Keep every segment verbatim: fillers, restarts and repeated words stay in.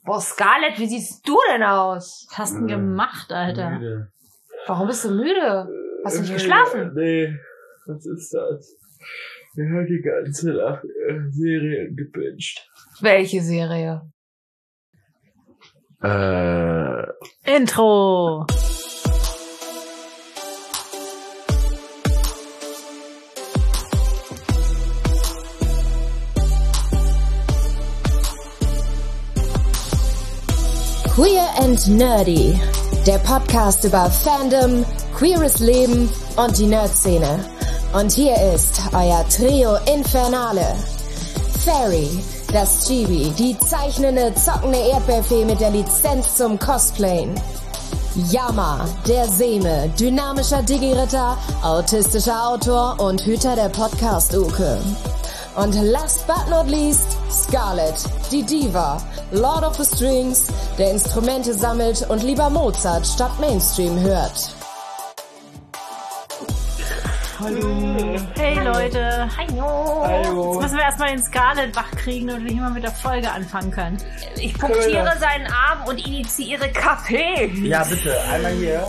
Boah, Scarlett, wie siehst du denn aus? Was hast du denn gemacht, Alter? Müde. Warum bist du müde? Hast du nicht geschlafen? Nee, was ist das? Wir haben die ganze Nacht äh, Serien gebinged. Welche Serie? Äh. Intro! Queer and Nerdy, der Podcast über Fandom, queeres Leben und die Nerd-Szene. Und hier ist euer Trio Infernale. Fairy, das Chibi, die zeichnende, zockende Erdbeerfee mit der Lizenz zum Cosplayen. Yama, der Seme, dynamischer Digi-Ritter, autistischer Autor und Hüter der Podcast-Uke. Und last but not least, Scarlett, die Diva, Lord of the Strings, der Instrumente sammelt und lieber Mozart statt Mainstream hört. Hallo. Hey Leute. Hallo. Hallo. Jetzt müssen wir erstmal den Scarlett wach kriegen, damit wir hier mal mit der Folge anfangen können. Ich punktiere seinen Arm und initiiere Kaffee. Ja, bitte, einmal hier.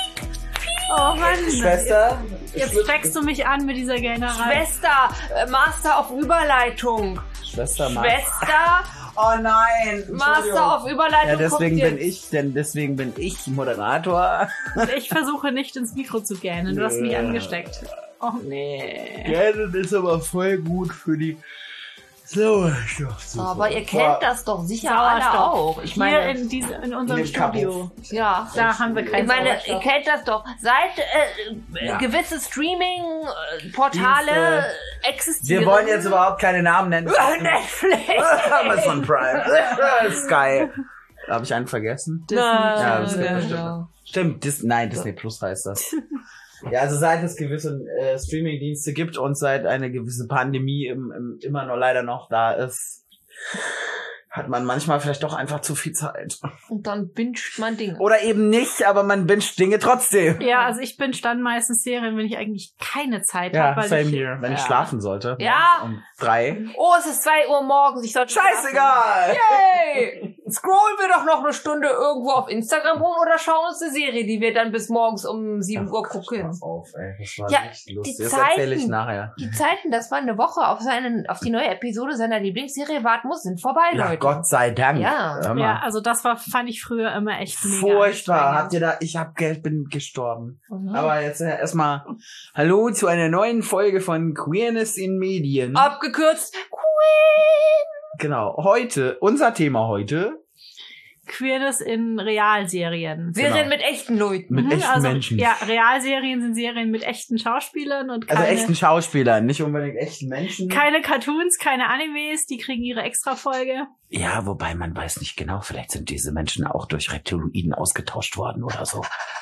Oh Mann. Schwester. Jetzt steckst du mich an mit dieser Gähnerei. Schwester, äh, Master auf Überleitung. Schwester, Mann. Schwester, Oh nein. Master auf Überleitung. Ja, deswegen kommt bin ich, denn deswegen bin ich Moderator. Ich versuche nicht ins Mikro zu gähnen. Du hast mich Ja. angesteckt. Oh nee. Gähnen ist aber voll gut für die Sauerstoff. Aber ihr kennt das doch sicher alle Sauerstoff. auch. Ich Hier meine, in, diese, in unserem In dem Studio. ja. Da haben wir keinen Ich meine, ihr Sauerstoff. kennt das doch. Seit äh, Ja. gewisse Streaming-Portale existieren. Wir wollen jetzt überhaupt keine Namen nennen. Netflix. Amazon Prime. Sky. Habe ich einen vergessen? Disney. Ja, das Nein, stimmt. genau. Stimmt, Dis nein, Disney Plus heißt das. Ja, also seit es gewisse äh, Streaming-Dienste gibt und seit eine gewisse Pandemie im, im, immer noch leider noch da ist, hat man manchmal vielleicht doch einfach zu viel Zeit. Und dann binscht man Dinge. Oder eben nicht, aber man binscht Dinge trotzdem. Ja, also ich bin dann meistens Serien, wenn ich eigentlich keine Zeit Ja, habe. same here. Wenn ich ja. schlafen sollte. Ja. Um drei. Oh, es ist zwei Uhr morgens. Ich sollte Scheißegal! Yay! Scrollen wir doch noch eine Stunde irgendwo auf Instagram rum oder schauen uns eine Serie, die wir dann bis morgens um sieben Uhr gucken. Pass auf, ey. Das war Ja, echt lustig. die Das erzähle ich Zeiten. nachher. Die Zeiten, dass man eine Woche auf seinen, auf die neue Episode seiner Lieblingsserie warten muss, sind vorbei, Ja, Leute. Gott sei Dank. Ja. Hör mal. Ja, also das war, fand ich früher immer echt mega Furchtbar. anstrengend. Habt ihr da, ich hab Geld, bin gestorben. Mhm. Aber jetzt äh, erstmal hallo zu einer neuen Folge von Queerness in Medien. Abgekürzt Queen. Genau. Heute, unser Thema heute, Queerness in Realserien. Serien Genau. mit echten Leuten. mit Mhm, echten also, Menschen. Ja, Realserien sind Serien mit echten Schauspielern und Also keine, echten Schauspielern, nicht unbedingt echten Menschen. keine Cartoons, keine Animes, die kriegen ihre Extra-Folge. Ja, wobei man weiß nicht genau, vielleicht sind diese Menschen auch durch Reptiloiden ausgetauscht worden oder so.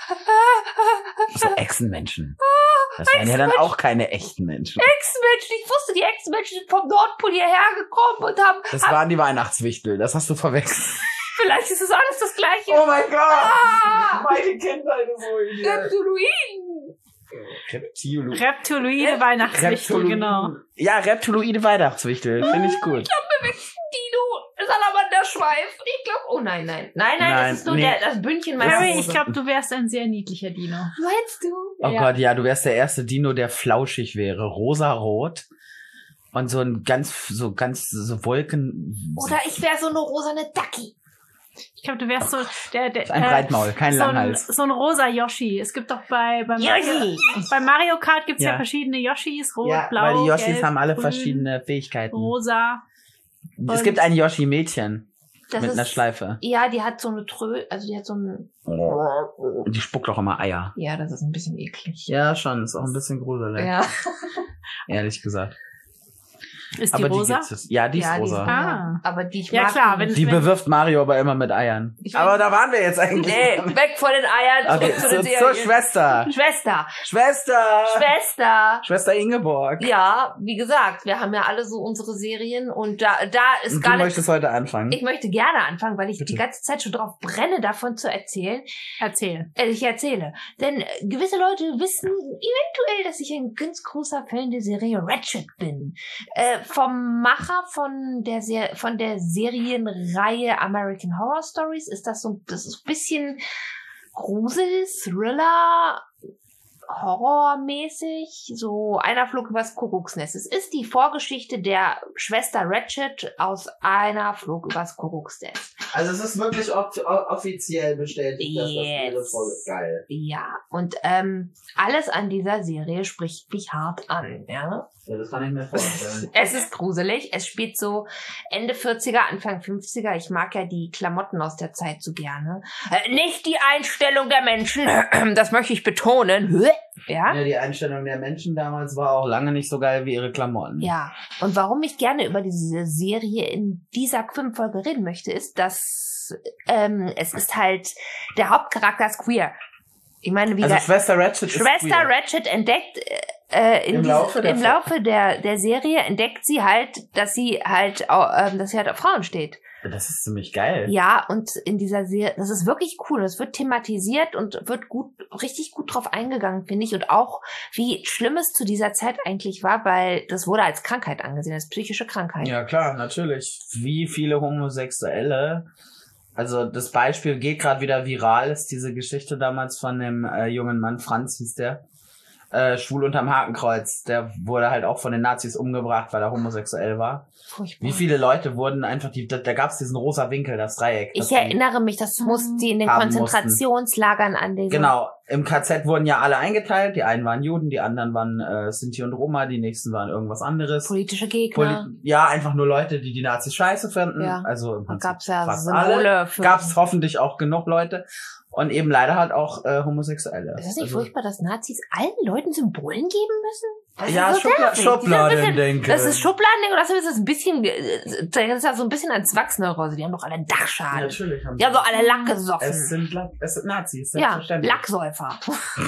So Echsenmenschen. Das wären ja dann auch keine echten Menschen. Ex-Menschen. Ich wusste, die Ex-Menschen sind vom Nordpol hierher gekommen und haben, Das haben waren die Weihnachtswichtel, das hast du verwechselt. vielleicht ist es alles das Gleiche. Oh mein Gott! Ah! Meine Kindheit ist so hier. Reptiloiden. Reptiloiden. Reptiloide Weihnachtswichtel, genau. Ja, Reptiloide Weihnachtswichtel, finde ich gut. Dino. Salamanderschweif. Ich glaube, oh nein, nein. Nein, nein, Nein, das ist nur nee. der, das Bündchen meiner Harry, Hose. ich glaube, du wärst ein sehr niedlicher Dino. Meinst du? Oh Ja. Gott, ja, du wärst der erste Dino, der flauschig wäre. Rosarot. Und so ein ganz, so ganz, so Wolken. Oder ich wäre so eine rosane Ducky. Ich glaube, du wärst so der, der Ein äh, Breitmaul, kein so ein, Langhals. so ein rosa Yoshi. Es gibt doch bei, bei, Mario, Yoshi. bei Mario Kart gibt's ja. Ja. verschiedene Yoshis, rot, Ja, blau, weil die Yoshis gelb, haben alle grün, verschiedene Fähigkeiten. rosa. Es gibt ein Yoshi-Mädchen Das mit ist, einer Schleife. Ja, die hat so eine Trö, also die hat so ein, Und die spuckt auch immer Eier. ja, das ist ein bisschen eklig. Ja, schon. Ist auch ein bisschen gruselig. Ja. Ehrlich gesagt. Ist die aber rosa? die gibt es. Ja, die ist Ja, rosa. Die, Ah. aber die ich Ja, mag klar, die wenn- nicht. Die bewirft Mario aber immer mit Eiern. Ich aber weiß- da waren wir jetzt eigentlich. Nee, weg von den Eiern, Okay, zurück zu zu, den zur Serien. Schwester. Schwester. Schwester. Schwester. Schwester Ingeborg. Ja, wie gesagt, wir haben ja alle so unsere Serien und da, da ist Und gar du nicht. möchtest heute anfangen. Ich möchte gerne anfangen, weil ich Bitte. die ganze Zeit schon drauf brenne, davon zu erzählen. Erzähl. Äh, ich erzähle. Denn äh, gewisse Leute wissen eventuell, dass ich ein ganz großer Fan der Serie Ratchet bin. Äh, vom Macher von der Ser- von der Serienreihe American Horror Stories ist das so, das ist ein bisschen Grusel, Thriller, horrormäßig, so Einer flog übers Kuckucksnest. Es ist die Vorgeschichte der Schwester Ratched aus Einer flog übers Kuckucksnest. Also es ist wirklich off- offiziell bestätigt, dass das ihre Yes. Folge ist. Geil. Ja, und ähm, alles an dieser Serie spricht mich hart an, ja. Ja, das kann ich mir vorstellen. Es ist gruselig. Es spielt so Ende vierziger, Anfang fünfziger. Ich mag ja die Klamotten aus der Zeit so gerne. Äh, nicht die Einstellung der Menschen. Das möchte ich betonen. Ja? Ja, die Einstellung der Menschen damals war auch lange nicht so geil wie ihre Klamotten. Ja. Und warum ich gerne über diese Serie in dieser Filmfolge reden möchte, ist, dass ähm, es ist halt, der Hauptcharakter ist queer. Ich meine, wie Also der, Schwester Ratched ist Schwester queer. Ratched entdeckt äh, in Im diese, Laufe der im Fol- Laufe der, der Serie entdeckt sie halt, dass sie halt, au- ähm, dass sie halt auf Frauen steht. Das ist ziemlich geil. Ja, und in dieser Serie, das ist wirklich cool. Das wird thematisiert und wird gut, richtig gut drauf eingegangen, finde ich. Und auch, wie schlimm es zu dieser Zeit eigentlich war, weil das wurde als Krankheit angesehen, als psychische Krankheit. Ja, klar, natürlich. Wie viele Homosexuelle, also das Beispiel geht gerade wieder viral, ist diese Geschichte damals von dem äh, jungen Mann, Franz hieß der, äh, schwul unterm Hakenkreuz, der wurde halt auch von den Nazis umgebracht, weil er homosexuell war. Furchtbar. Wie viele Leute wurden einfach, die, da, da gab es diesen rosa Winkel, das Dreieck. Ich das die- erinnere mich, das mussten die in den haben Konzentrationslagern an den. Genau, im K Z wurden ja alle eingeteilt, die einen waren Juden, die anderen waren äh, Sinti und Roma, die nächsten waren irgendwas anderes. Politische Gegner. Poli- ja, einfach nur Leute, die die Nazis scheiße finden. Ja. Also im Da Prinzip gab's ja fast Symbole alle. für. Gab's hoffentlich auch genug Leute. Und eben leider halt auch äh, Homosexuelle. Ist das nicht Also- furchtbar, dass Nazis allen Leuten Symbolen geben müssen? Das Ja, ist so Schubla- nervig. Das ist ein Schubladendenken. bisschen- Das ist Schubladendenken und das ist ein bisschen, äh, das ist ja so ein bisschen an Zwangsneurose. Die haben doch alle einen Dachschaden. Natürlich haben Die haben doch alle Lack gesoffen. Es sind, La- es sind Nazis, Ja, selbstverständlich. Lacksäufer.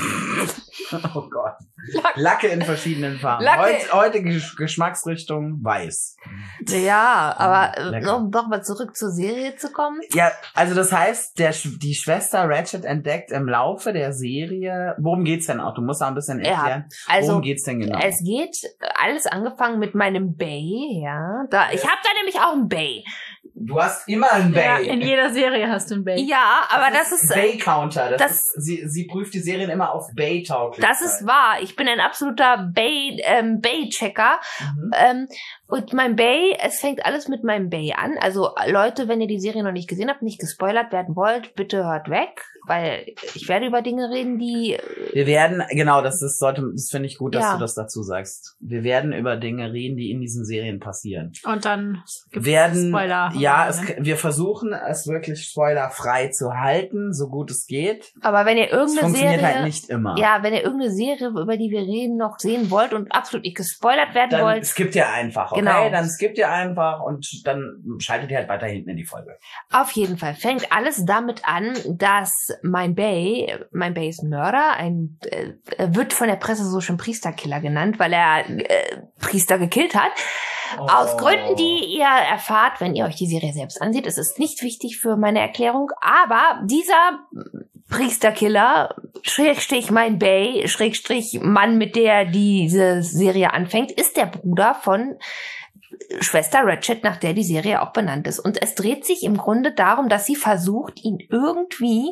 Oh Gott. Lack. Lacke in verschiedenen Farben. Lacke. Heut, heute Gesch- Geschmacksrichtung weiß. Ja, aber äh, Lecker. um nochmal zurück zur Serie zu kommen. Ja, also das heißt, der, Sch- die Schwester Ratched entdeckt im Laufe der Serie, worum geht's denn auch? Du musst da ein bisschen Ja, erklären. also worum geht's denn genau? es geht alles angefangen mit meinem Bay, ja. Da, ich habe da nämlich auch ein Bay. Du hast immer ein Ja, Bay. in jeder Serie hast du ein Bay. Ja, aber das, ist, äh, Bay-Counter. Das, das- ist, sie, sie prüft die Serien immer auf Bay-Tauglichkeit. das ist wahr. Ich bin ein absoluter Bay, ähm, Bay-Checker. Mhm. Ähm, und mein Bay, es fängt alles mit meinem Bay an. Also Leute, wenn ihr die Serie noch nicht gesehen habt, nicht gespoilert werden wollt, bitte hört weg, weil ich werde über Dinge reden, die Wir werden, genau, das ist, sollte, das finde ich gut, dass Ja. du das dazu sagst. Wir werden über Dinge reden, die in diesen Serien passieren. Und dann gibt's werden, Spoiler. ja, es, Ne? wir versuchen es wirklich spoilerfrei zu halten, so gut es geht. aber wenn ihr Es irgendeine funktioniert Serie halt nicht immer. ja, wenn ihr irgendeine Serie, über die wir reden, noch sehen wollt und absolut nicht gespoilert werden Dann wollt, skippt ihr einfach, okay? Genau. Dann skippt ihr einfach und dann schaltet ihr halt weiter hinten in die Folge. auf jeden Fall fängt alles damit an, dass mein Bay, mein Bay ist ein Mörder, ein, äh, er wird von der Presse so schon Priesterkiller genannt, weil er äh, Priester gekillt hat. Aus Oh. Gründen, die ihr erfahrt, wenn ihr euch die Serie selbst ansieht. Es ist nicht wichtig für meine Erklärung, aber dieser Priesterkiller, Schrägstrich mein Bay, Schrägstrich Mann, mit der diese Serie anfängt, ist der Bruder von Schwester Ratched, nach der die Serie auch benannt ist. Und es dreht sich im Grunde darum, dass sie versucht, ihn irgendwie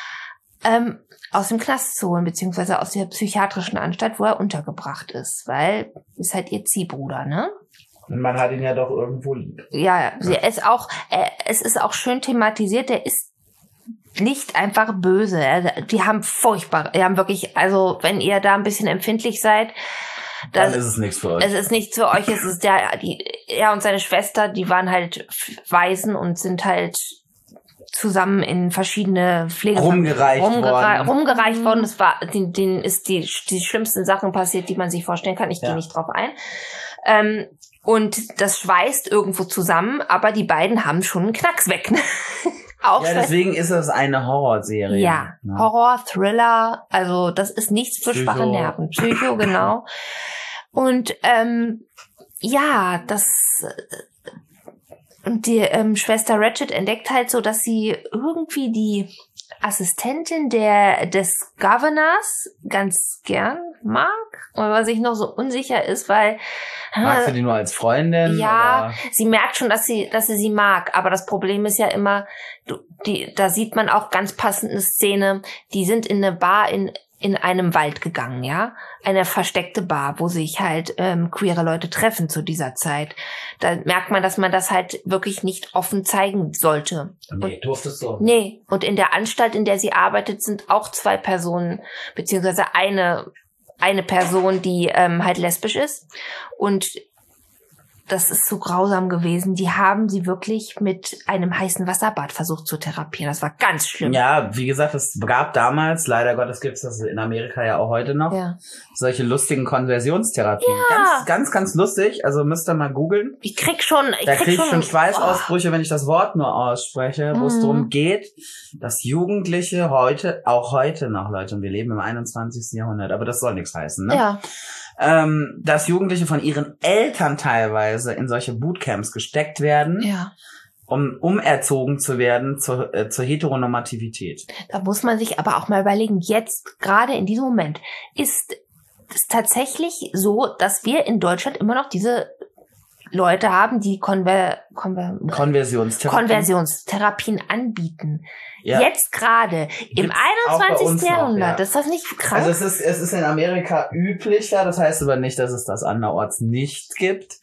ähm, aus dem Knast zu holen, beziehungsweise aus der psychiatrischen Anstalt, wo er untergebracht ist, weil ist halt ihr Ziehbruder, ne? Und man hat ihn ja doch irgendwo lieb. Ja, sie ist auch, äh, es ist auch schön thematisiert, der ist nicht einfach böse. Er, die haben furchtbar, die haben wirklich, also wenn ihr da ein bisschen empfindlich seid, Dann das, ist es nichts für euch. es ist nichts für euch, es ist der, die, er und seine Schwester, die waren halt Waisen und sind halt zusammen in verschiedene Pflege Rumgereicht worden. rumgereicht worden. Das war, denen, denen ist die, die schlimmsten Sachen passiert, die man sich vorstellen kann. Ich Ja. gehe nicht drauf ein. Ähm, und das schweißt irgendwo zusammen, aber die beiden haben schon einen Knacks weg. Ne? Auch Ja, Schwester- deswegen ist es eine Horrorserie. ja, Ne? Horror, Thriller, also das ist nichts für Psycho. schwache Nerven. Psycho, genau. Und ähm, ja, das und die ähm, Schwester Ratched entdeckt halt so, dass sie irgendwie die Assistentin der des Governors ganz gern mag. Und was ich noch so unsicher ist, weil... Magst du die nur als Freundin? Ja, oder? Sie merkt schon, dass sie, dass sie sie mag. Aber das Problem ist ja immer, du, die, da sieht man auch ganz passende Szene. Die sind in eine Bar in in einem Wald gegangen, ja, eine versteckte Bar, wo sich halt ähm, queere Leute treffen zu dieser Zeit. Da merkt man, dass man das halt wirklich nicht offen zeigen sollte. Nee, durftest du. Nee, und in der Anstalt, in der sie arbeitet, sind auch zwei Personen, beziehungsweise eine eine Person, die ähm, halt lesbisch ist. Und das ist so grausam gewesen. Die haben sie wirklich mit einem heißen Wasserbad versucht zu therapieren. Das war ganz schlimm. Ja, wie gesagt, es gab damals, leider Gottes gibt es das in Amerika ja auch heute noch, ja. solche lustigen Konversionstherapien. Ja. Ganz, ganz, ganz lustig. Also müsst ihr mal googeln. Ich krieg schon, ich da krieg, krieg ich schon, schon Schweißausbrüche, oh. wenn ich das Wort nur ausspreche, wo es mhm. darum geht, dass Jugendliche heute, auch heute noch, Leute, und wir leben im einundzwanzigsten Jahrhundert, aber das soll nichts heißen, ne? Ja. Ähm, dass Jugendliche von ihren Eltern teilweise in solche Bootcamps gesteckt werden, ja. um umerzogen zu werden zur, äh, zur Heteronormativität. Da muss man sich aber auch mal überlegen, jetzt, gerade in diesem Moment, ist es tatsächlich so, dass wir in Deutschland immer noch diese Leute haben, die Konver Konver Konversionstherapien. Konversionstherapien anbieten. Ja. Jetzt gerade im einundzwanzigsten Jahrhundert. Ja. Ist das nicht krass? Also es ist, es ist in Amerika üblicher, das heißt aber nicht, dass es das anderorts nicht gibt.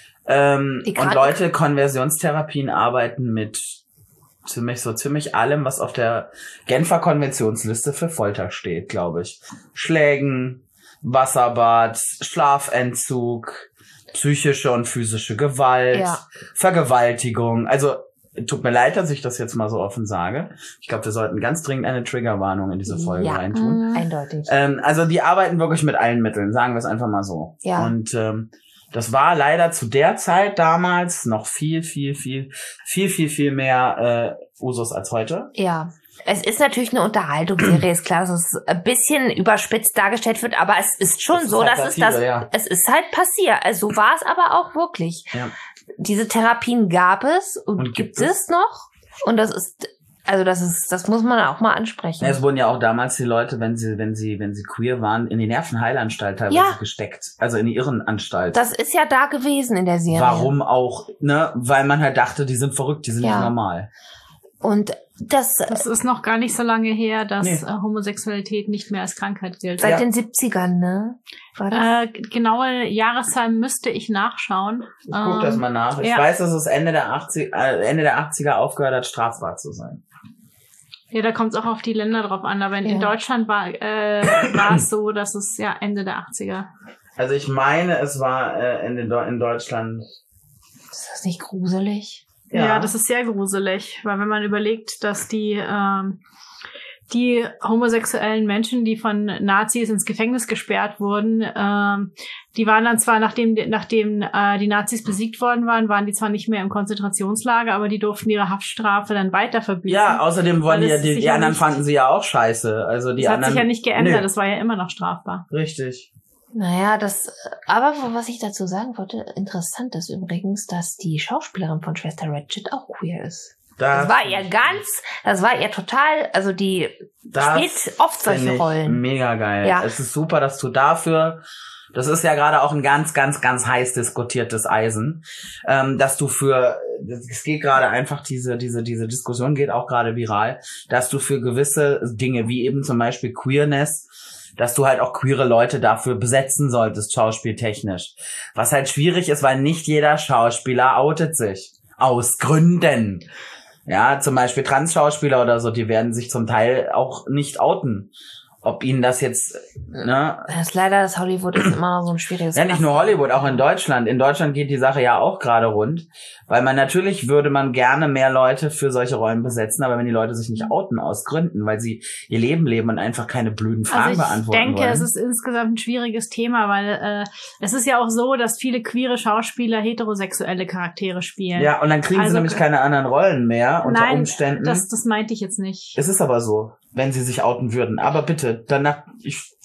Ähm, und Leute, Konversionstherapien arbeiten mit ziemlich so ziemlich allem, was auf der Genfer Konventionsliste für Folter steht, glaube ich. Schlägen, Wasserbad, Schlafentzug, psychische und physische Gewalt, ja. Vergewaltigung. Also tut mir leid, dass ich das jetzt mal so offen sage. Ich glaube, wir sollten ganz dringend eine Triggerwarnung in diese Folge ja, reintun. Eindeutig. Ähm, also die arbeiten wirklich mit allen Mitteln, sagen wir es einfach mal so. Ja. Und ähm, das war leider zu der Zeit damals noch viel, viel, viel, viel, viel, viel mehr äh, Usus als heute. Ja. Es ist natürlich eine Unterhaltungsserie, ist klar, dass es ein bisschen überspitzt dargestellt wird, aber es ist schon das so, ist halt dass Satire, es das, ja. es ist halt passiert. Also so war es aber auch wirklich. Ja. Diese Therapien gab es und, und gibt, gibt es noch. Und das ist, also das ist, das muss man auch mal ansprechen. Ja, es wurden ja auch damals die Leute, wenn sie, wenn sie, wenn sie queer waren, in die Nervenheilanstalt teilweise ja. gesteckt. Also in die Irrenanstalt. Das ist ja da gewesen in der Serie. Warum auch, ne? Weil man halt dachte, die sind verrückt, die sind ja. nicht normal. Und das, das ist noch gar nicht so lange her, dass nee. äh, Homosexualität nicht mehr als Krankheit gilt. Seit ja. den siebzigern, ne? War das? Äh, genaue Jahreszahl müsste ich nachschauen. Ich guck ähm, das mal nach. Ich ja. weiß, dass es Ende der achtziger, äh, Ende der achtziger aufgehört hat, strafbar zu sein. Ja, da kommt es auch auf die Länder drauf an. Aber in, ja. in Deutschland war, äh, war es so, dass es ja Ende der achtziger. Also ich meine, es war äh, in, in Deutschland. Ist das nicht gruselig? Ja. ja, das ist sehr gruselig, weil wenn man überlegt, dass die ähm, die homosexuellen Menschen, die von Nazis ins Gefängnis gesperrt wurden, ähm, die waren dann zwar, nachdem nachdem äh, die Nazis besiegt worden waren, waren die zwar nicht mehr im Konzentrationslager, aber die durften ihre Haftstrafe dann weiter verbüßen. Ja, außerdem wollen die ja, die, die anderen nicht, fanden sie ja auch scheiße. Also die das anderen, hat sich ja nicht geändert, nee. das war ja immer noch strafbar. Richtig. Naja, das, aber was ich dazu sagen wollte, interessant ist übrigens, dass die Schauspielerin von Schwester Ratched auch queer ist. Das, das war ihr ganz, das war ihr total, also die spielt oft solche Rollen. Mega geil. Ja. Es ist super, dass du dafür, das ist ja gerade auch ein ganz, ganz, ganz heiß diskutiertes Eisen, ähm, dass du für, es geht gerade einfach, diese, diese, diese Diskussion geht auch gerade viral, dass du für gewisse Dinge, wie eben zum Beispiel Queerness, dass du halt auch queere Leute dafür besetzen solltest, schauspieltechnisch. Was halt schwierig ist, weil nicht jeder Schauspieler outet sich. Aus Gründen. Ja, zum Beispiel Trans-Schauspieler oder so, die werden sich zum Teil auch nicht outen. Ob ihnen das jetzt, ne? Das ist leider, das Hollywood ist immer noch so ein schwieriges Ja, nicht nur Hollywood, auch in Deutschland. In Deutschland geht die Sache ja auch gerade rund. Weil man natürlich würde man gerne mehr Leute für solche Rollen besetzen, aber wenn die Leute sich nicht outen aus Gründen, weil sie ihr Leben leben und einfach keine blöden Fragen also beantworten wollen. Ich denke, es ist insgesamt ein schwieriges Thema, weil äh, es ist ja auch so, dass viele queere Schauspieler heterosexuelle Charaktere spielen. Ja, und dann kriegen also, sie nämlich keine anderen Rollen mehr unter nein, Umständen. Das, das meinte ich jetzt nicht. Es ist aber so, wenn sie sich outen würden. Aber bitte, danach, ich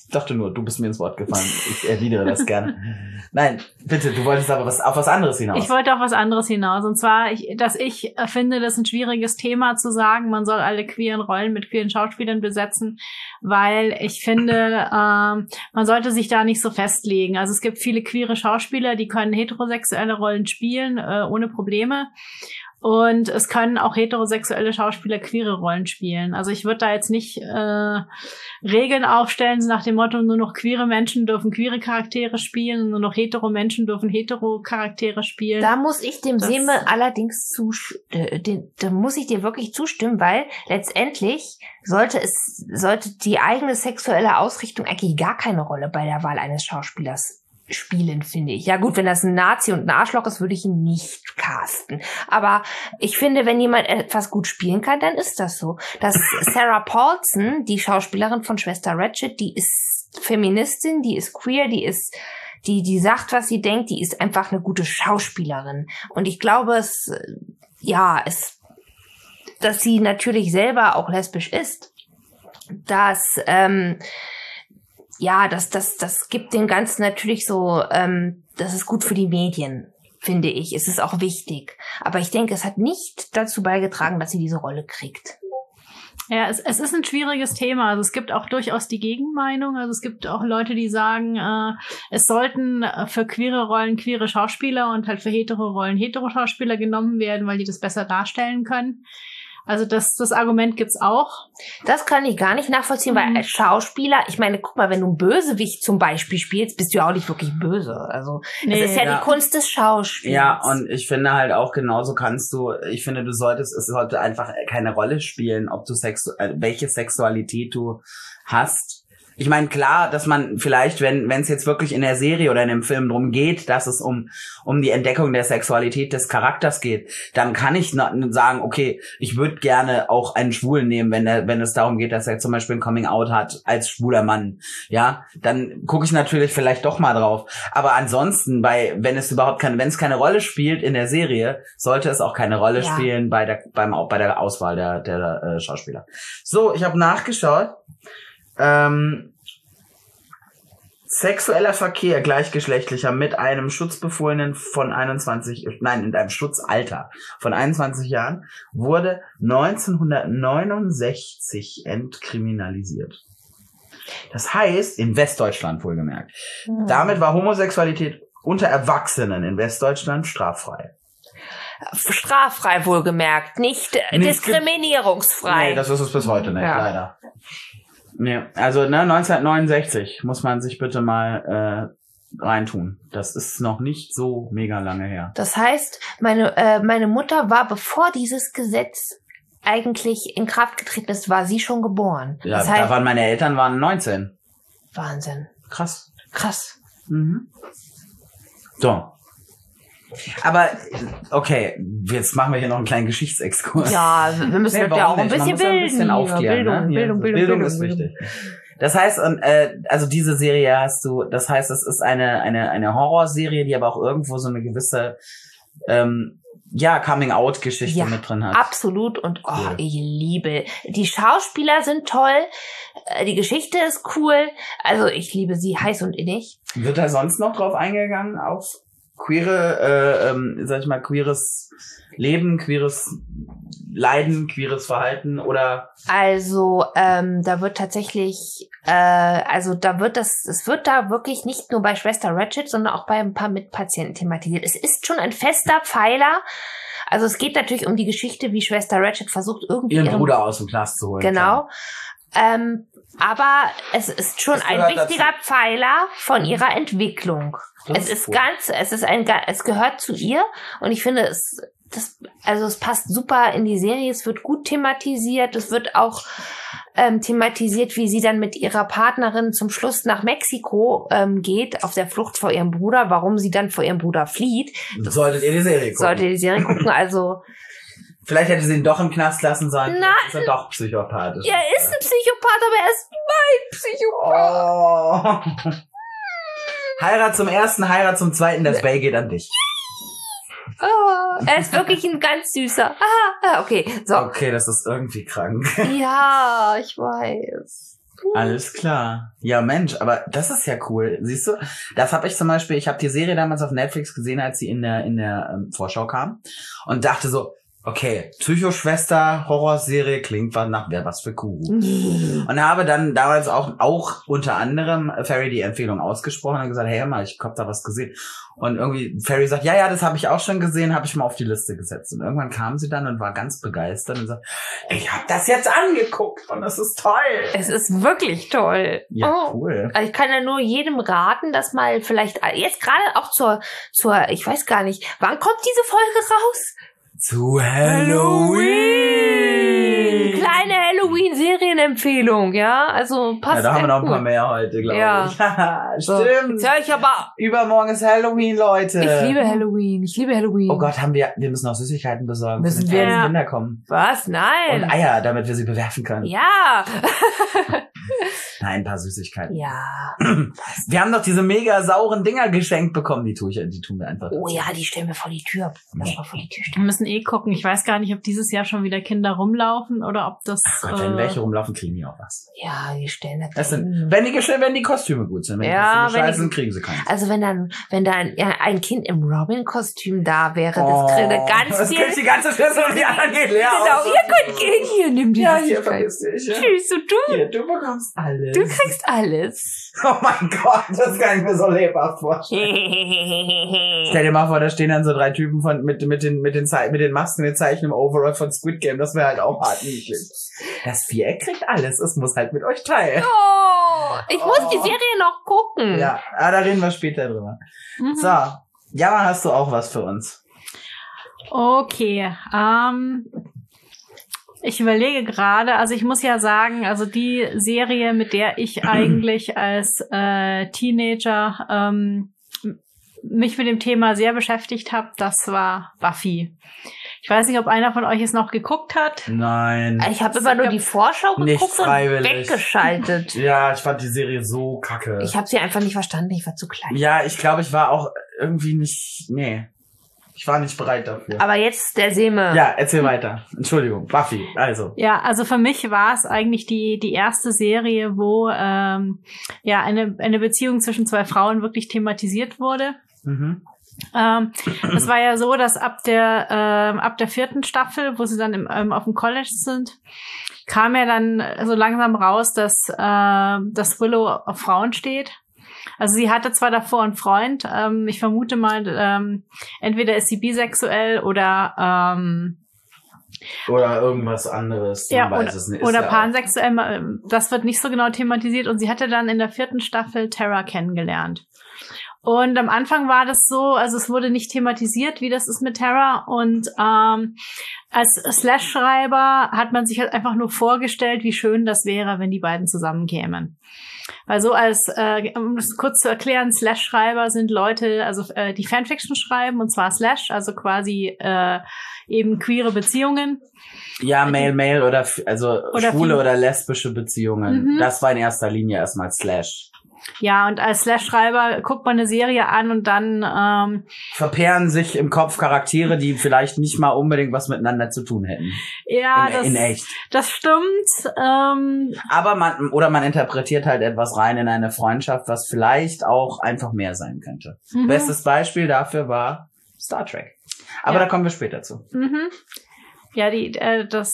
dachte nur, du bist mir ins Wort gefallen. Ich erwidere das gerne. Nein, bitte, du wolltest aber was, auf was anderes hinaus. Ich wollte auf was anderes hinaus. Und zwar, ich, dass ich finde, das ist ein schwieriges Thema zu sagen, man soll alle queeren Rollen mit queeren Schauspielern besetzen, weil ich finde, ähm, man sollte sich da nicht so festlegen. Also es gibt viele queere Schauspieler, die können heterosexuelle Rollen spielen, äh, ohne Probleme. Und es können auch heterosexuelle Schauspieler queere Rollen spielen. Also ich würde da jetzt nicht äh, Regeln aufstellen, so nach dem Motto, nur noch queere Menschen dürfen queere Charaktere spielen, nur noch hetero Menschen dürfen hetero Charaktere spielen. Da muss ich dem Das- Seme allerdings zustimmen, da muss ich dir wirklich zustimmen, weil letztendlich sollte es, sollte die eigene sexuelle Ausrichtung eigentlich gar keine Rolle bei der Wahl eines Schauspielers spielen, finde ich. Ja gut, wenn das ein Nazi und ein Arschloch ist, würde ich ihn nicht casten. Aber ich finde, wenn jemand etwas gut spielen kann, dann ist das so. Das Sarah Paulson, die Schauspielerin von Schwester Ratched, die ist Feministin, die ist queer, die ist, die, die sagt, was sie denkt, die ist einfach eine gute Schauspielerin. Und ich glaube, es, ja, es, dass sie natürlich selber auch lesbisch ist, dass, ähm, ja, das, das, das gibt dem Ganzen natürlich so, ähm, das ist gut für die Medien, finde ich. Es ist auch wichtig. Aber ich denke, es hat nicht dazu beigetragen, dass sie diese Rolle kriegt. Ja, es, es ist ein schwieriges Thema. Also es gibt auch durchaus die Gegenmeinung. Also es gibt auch Leute, die sagen, äh, es sollten äh, für queere Rollen queere Schauspieler und halt für hetero Rollen hetero Schauspieler genommen werden, weil die das besser darstellen können. Also das, das Argument gibt's auch. Das kann ich gar nicht nachvollziehen, weil als Schauspieler, ich meine, guck mal, wenn du einen Bösewicht zum Beispiel spielst, bist du ja auch nicht wirklich böse. Also Nee, es ist ja, ja. die Kunst des Schauspiels. Ja, und ich finde halt auch genauso kannst du, ich finde, du solltest, es sollte einfach keine Rolle spielen, ob du sexu äh, welche Sexualität du hast. Ich meine, klar, dass man vielleicht, wenn wenn es jetzt wirklich in der Serie oder in dem Film drum geht, dass es um um die Entdeckung der Sexualität des Charakters geht, dann kann ich na, sagen, okay, ich würde gerne auch einen Schwulen nehmen, wenn er, wenn es darum geht, dass er zum Beispiel ein Coming-out hat als schwuler Mann, ja, dann gucke ich natürlich vielleicht doch mal drauf. Aber ansonsten, bei wenn es überhaupt keine, wenn es keine Rolle spielt in der Serie, sollte es auch keine Rolle Ja. spielen bei der beim bei der Auswahl der der äh, Schauspieler. So, ich habe nachgeschaut. Ähm, sexueller Verkehr gleichgeschlechtlicher mit einem Schutzbefohlenen von einundzwanzig, nein, in einem Schutzalter von einundzwanzig Jahren wurde neunzehnhundertneunundsechzig entkriminalisiert. Das heißt, in Westdeutschland wohlgemerkt. Hm. Damit war Homosexualität unter Erwachsenen in Westdeutschland straffrei. Straffrei wohlgemerkt, nicht, äh, Nicht diskriminierungsfrei. Nee, das ist es bis heute nicht, Ja. leider. Nee, also ne, neunzehnhundertneunundsechzig muss man sich bitte mal äh, reintun. Das ist noch nicht so mega lange her. Das heißt, meine, äh, meine Mutter war, bevor dieses Gesetz eigentlich in Kraft getreten ist, war sie schon geboren. Ja, das da heißt, waren meine Eltern waren neunzehn. Wahnsinn. Krass. Krass. Mhm. So. Aber, okay, jetzt machen wir hier noch einen kleinen Geschichtsexkurs. Ja, wir müssen Nee, das ja warum auch ein nicht? Man bisschen muss ja ein bilden. bisschen hier. aufklären, Bildung, ne? Hier, Bildung, Bildung, Bildung Bildung, ist Bildung. wichtig. Das heißt, und, äh, also diese Serie hast du, das heißt, es ist eine, eine, eine Horrorserie, die aber auch irgendwo so eine gewisse, ähm, ja, Coming-out-Geschichte Ja, mit drin hat. Absolut. Und oh, Cool. ich liebe. Die Schauspieler sind toll. äh, Die Geschichte ist cool. Also ich liebe sie heiß und innig. Wird da sonst noch drauf eingegangen, auf queere, äh, ähm, sag ich mal, queeres Leben, queeres Leiden, queeres Verhalten oder? Also ähm, da wird tatsächlich, äh, also da wird das, es wird da wirklich nicht nur bei Schwester Ratched, sondern auch bei ein paar Mitpatienten thematisiert. Es ist schon ein fester Pfeiler. Also es geht natürlich um die Geschichte, wie Schwester Ratched versucht, irgendwie Ihren ihren- Bruder aus dem Knast zu holen. Genau. Ähm, aber es ist schon Es ein gehört wichtiger dazu. Pfeiler von ihrer Entwicklung. Das Es ist ist cool. ganz, es ist ein, ga- es gehört zu ihr und ich finde es, das, also es passt super in die Serie. Es wird gut thematisiert. Es wird auch ähm, thematisiert, wie sie dann mit ihrer Partnerin zum Schluss nach Mexiko ähm, geht, auf der Flucht vor ihrem Bruder. Warum sie dann vor ihrem Bruder flieht, Solltet ihr die Serie gucken. solltet ihr die Serie gucken. Also Vielleicht hätte sie ihn doch im Knast lassen sollen. Nein. Vielleicht ist er doch psychopathisch. er ist ein Psychopath, aber er ist mein Psychopath. Oh. Heirat zum ersten, Heirat zum zweiten, das Bay geht an dich. Oh, er ist wirklich ein ganz süßer. Ah, ah, okay, so. Okay, das ist irgendwie krank. Ja, ich weiß. Alles klar. Ja, Mensch, aber das ist ja cool. Siehst du, das habe ich zum Beispiel, ich habe die Serie damals auf Netflix gesehen, als sie in der in der ähm, Vorschau kam und dachte so, okay, Psychoschwester, Horrorserie klingt nach wer was für Kuh. Und habe dann damals auch auch unter anderem Ferry die Empfehlung ausgesprochen und gesagt, hey, hör mal, ich hab da was gesehen. Und irgendwie Ferry sagt, ja, ja, das habe ich auch schon gesehen, habe ich mal auf die Liste gesetzt. Und irgendwann kam sie dann und war ganz begeistert und sagt, ich habe das jetzt angeguckt und es ist toll. Es ist wirklich toll. Ja, oh. cool. Also ich kann ja nur jedem raten, dass mal vielleicht jetzt gerade auch zur zur, ich weiß gar nicht, wann kommt diese Folge raus? Zu Halloween! Kleine Halloween-Serienempfehlung, ja? Also passt. Ja, da haben wir noch ein gut. paar mehr heute, glaube Ja. ich. So, Stimmt. jetzt hör ich aber. Übermorgen ist Halloween, Leute. Ich liebe Halloween. Ich liebe Halloween. Oh Gott, haben wir, wir müssen noch Süßigkeiten besorgen. Müssen wenn wir? Kinder kommen. Was? Nein. Und Eier, damit wir sie bewerfen können. Ja. Nein, ein paar Süßigkeiten. Ja. Wir haben doch diese mega sauren Dinger geschenkt bekommen. Die tue ich, die tun wir einfach. Oh ja, die stellen wir vor die Tür. Lass mal vor die Tür Wir stellen. müssen eh gucken. Ich weiß gar nicht, ob dieses Jahr schon wieder Kinder rumlaufen oder ob das... Ach Gott, wenn äh, welche rumlaufen, kriegen die auch was. Ja, die stellen das. Das sind, wenn die, Gesch- wenn die Kostüme gut sind. Wenn Ja, die wenn Kostüme scheiße die- sind, kriegen sie keinen. Also wenn dann, wenn da ein, ja, ein Kind im Robin-Kostüm da wäre, das Oh, kriegt eine ganz das viel. kriegt die ganze Schlüssel und die anderen geht leer Genau, aus. ihr könnt gehen, hier, nimm die Ja, hier, Süßigkeit. vergiss dich. Ja. Tschüss, und du, Hier, du bekommst alles. du kriegst alles. Oh mein Gott, das kann ich mir so lebhaft vorstellen. Stell dir mal vor, da stehen dann so drei Typen von mit mit den mit den Ze- mit den Masken, den Zeichen im Overall von Squid Game. Das wäre halt auch hart niedlich. Das Viereck kriegt alles. Es muss halt mit euch teilen. Oh, ich muss die Serie noch gucken. Ja, ah, da reden wir später drüber. mhm. So, Jana, hast du auch was für uns? Okay, ähm, ich überlege gerade, also ich muss ja sagen, also die Serie, mit der ich eigentlich als äh, Teenager ähm, mich mit dem Thema sehr beschäftigt habe, das war Buffy. Ich weiß nicht, ob einer von euch es noch geguckt hat. Nein. Ich habe immer nur die Vorschau Nicht geguckt und freiwillig. weggeschaltet. Ja, ich fand die Serie so kacke. Ich habe sie einfach nicht verstanden, ich war zu klein. ja, ich glaube, ich war auch irgendwie nicht, nee. Ich war nicht bereit dafür. Aber jetzt der Seme. Ja, erzähl weiter. Entschuldigung, Buffy, also. Ja, also für mich war es eigentlich die die erste Serie, wo ähm, ja eine eine Beziehung zwischen zwei Frauen wirklich thematisiert wurde. Mhm. Ähm, es war ja so, dass ab der ähm, ab der vierten Staffel, wo sie dann im, ähm, auf dem College sind, kam ja dann so langsam raus, dass äh, dass Willow auf Frauen steht. Also sie hatte zwar davor einen Freund, ähm, ich vermute mal, ähm, entweder ist sie bisexuell oder ähm, Oder irgendwas anderes. ja, man weiß oder, es nicht. Ist oder ja pansexuell. ähm, Das wird nicht so genau thematisiert. Und sie hatte dann in der vierten Staffel Tara kennengelernt. Und am Anfang war das so, also es wurde nicht thematisiert, wie das ist mit Tara. Und ähm, als Slash-Schreiber hat man sich halt einfach nur vorgestellt, wie schön das wäre, wenn die beiden zusammenkämen. Weil so als, äh, um das kurz zu erklären, Slash-Schreiber sind Leute, also äh, die Fanfiction schreiben, und zwar Slash, also quasi äh, eben queere Beziehungen. Ja, Male, Male oder f- also Oder schwule viel- oder lesbische Beziehungen. Mhm. Das war in erster Linie erstmal Slash. Ja, und als Slash-Schreiber guckt man eine Serie an und dann ähm, Verpehren sich im Kopf Charaktere, die vielleicht nicht mal unbedingt was miteinander zu tun hätten. ja, in, das, in echt. das stimmt. Ähm, Aber man, oder man interpretiert halt etwas rein in eine Freundschaft, was vielleicht auch einfach mehr sein könnte. mhm. Bestes Beispiel dafür war Star Trek. Aber Ja. da kommen wir später zu. Mhm. Ja, die, äh, das.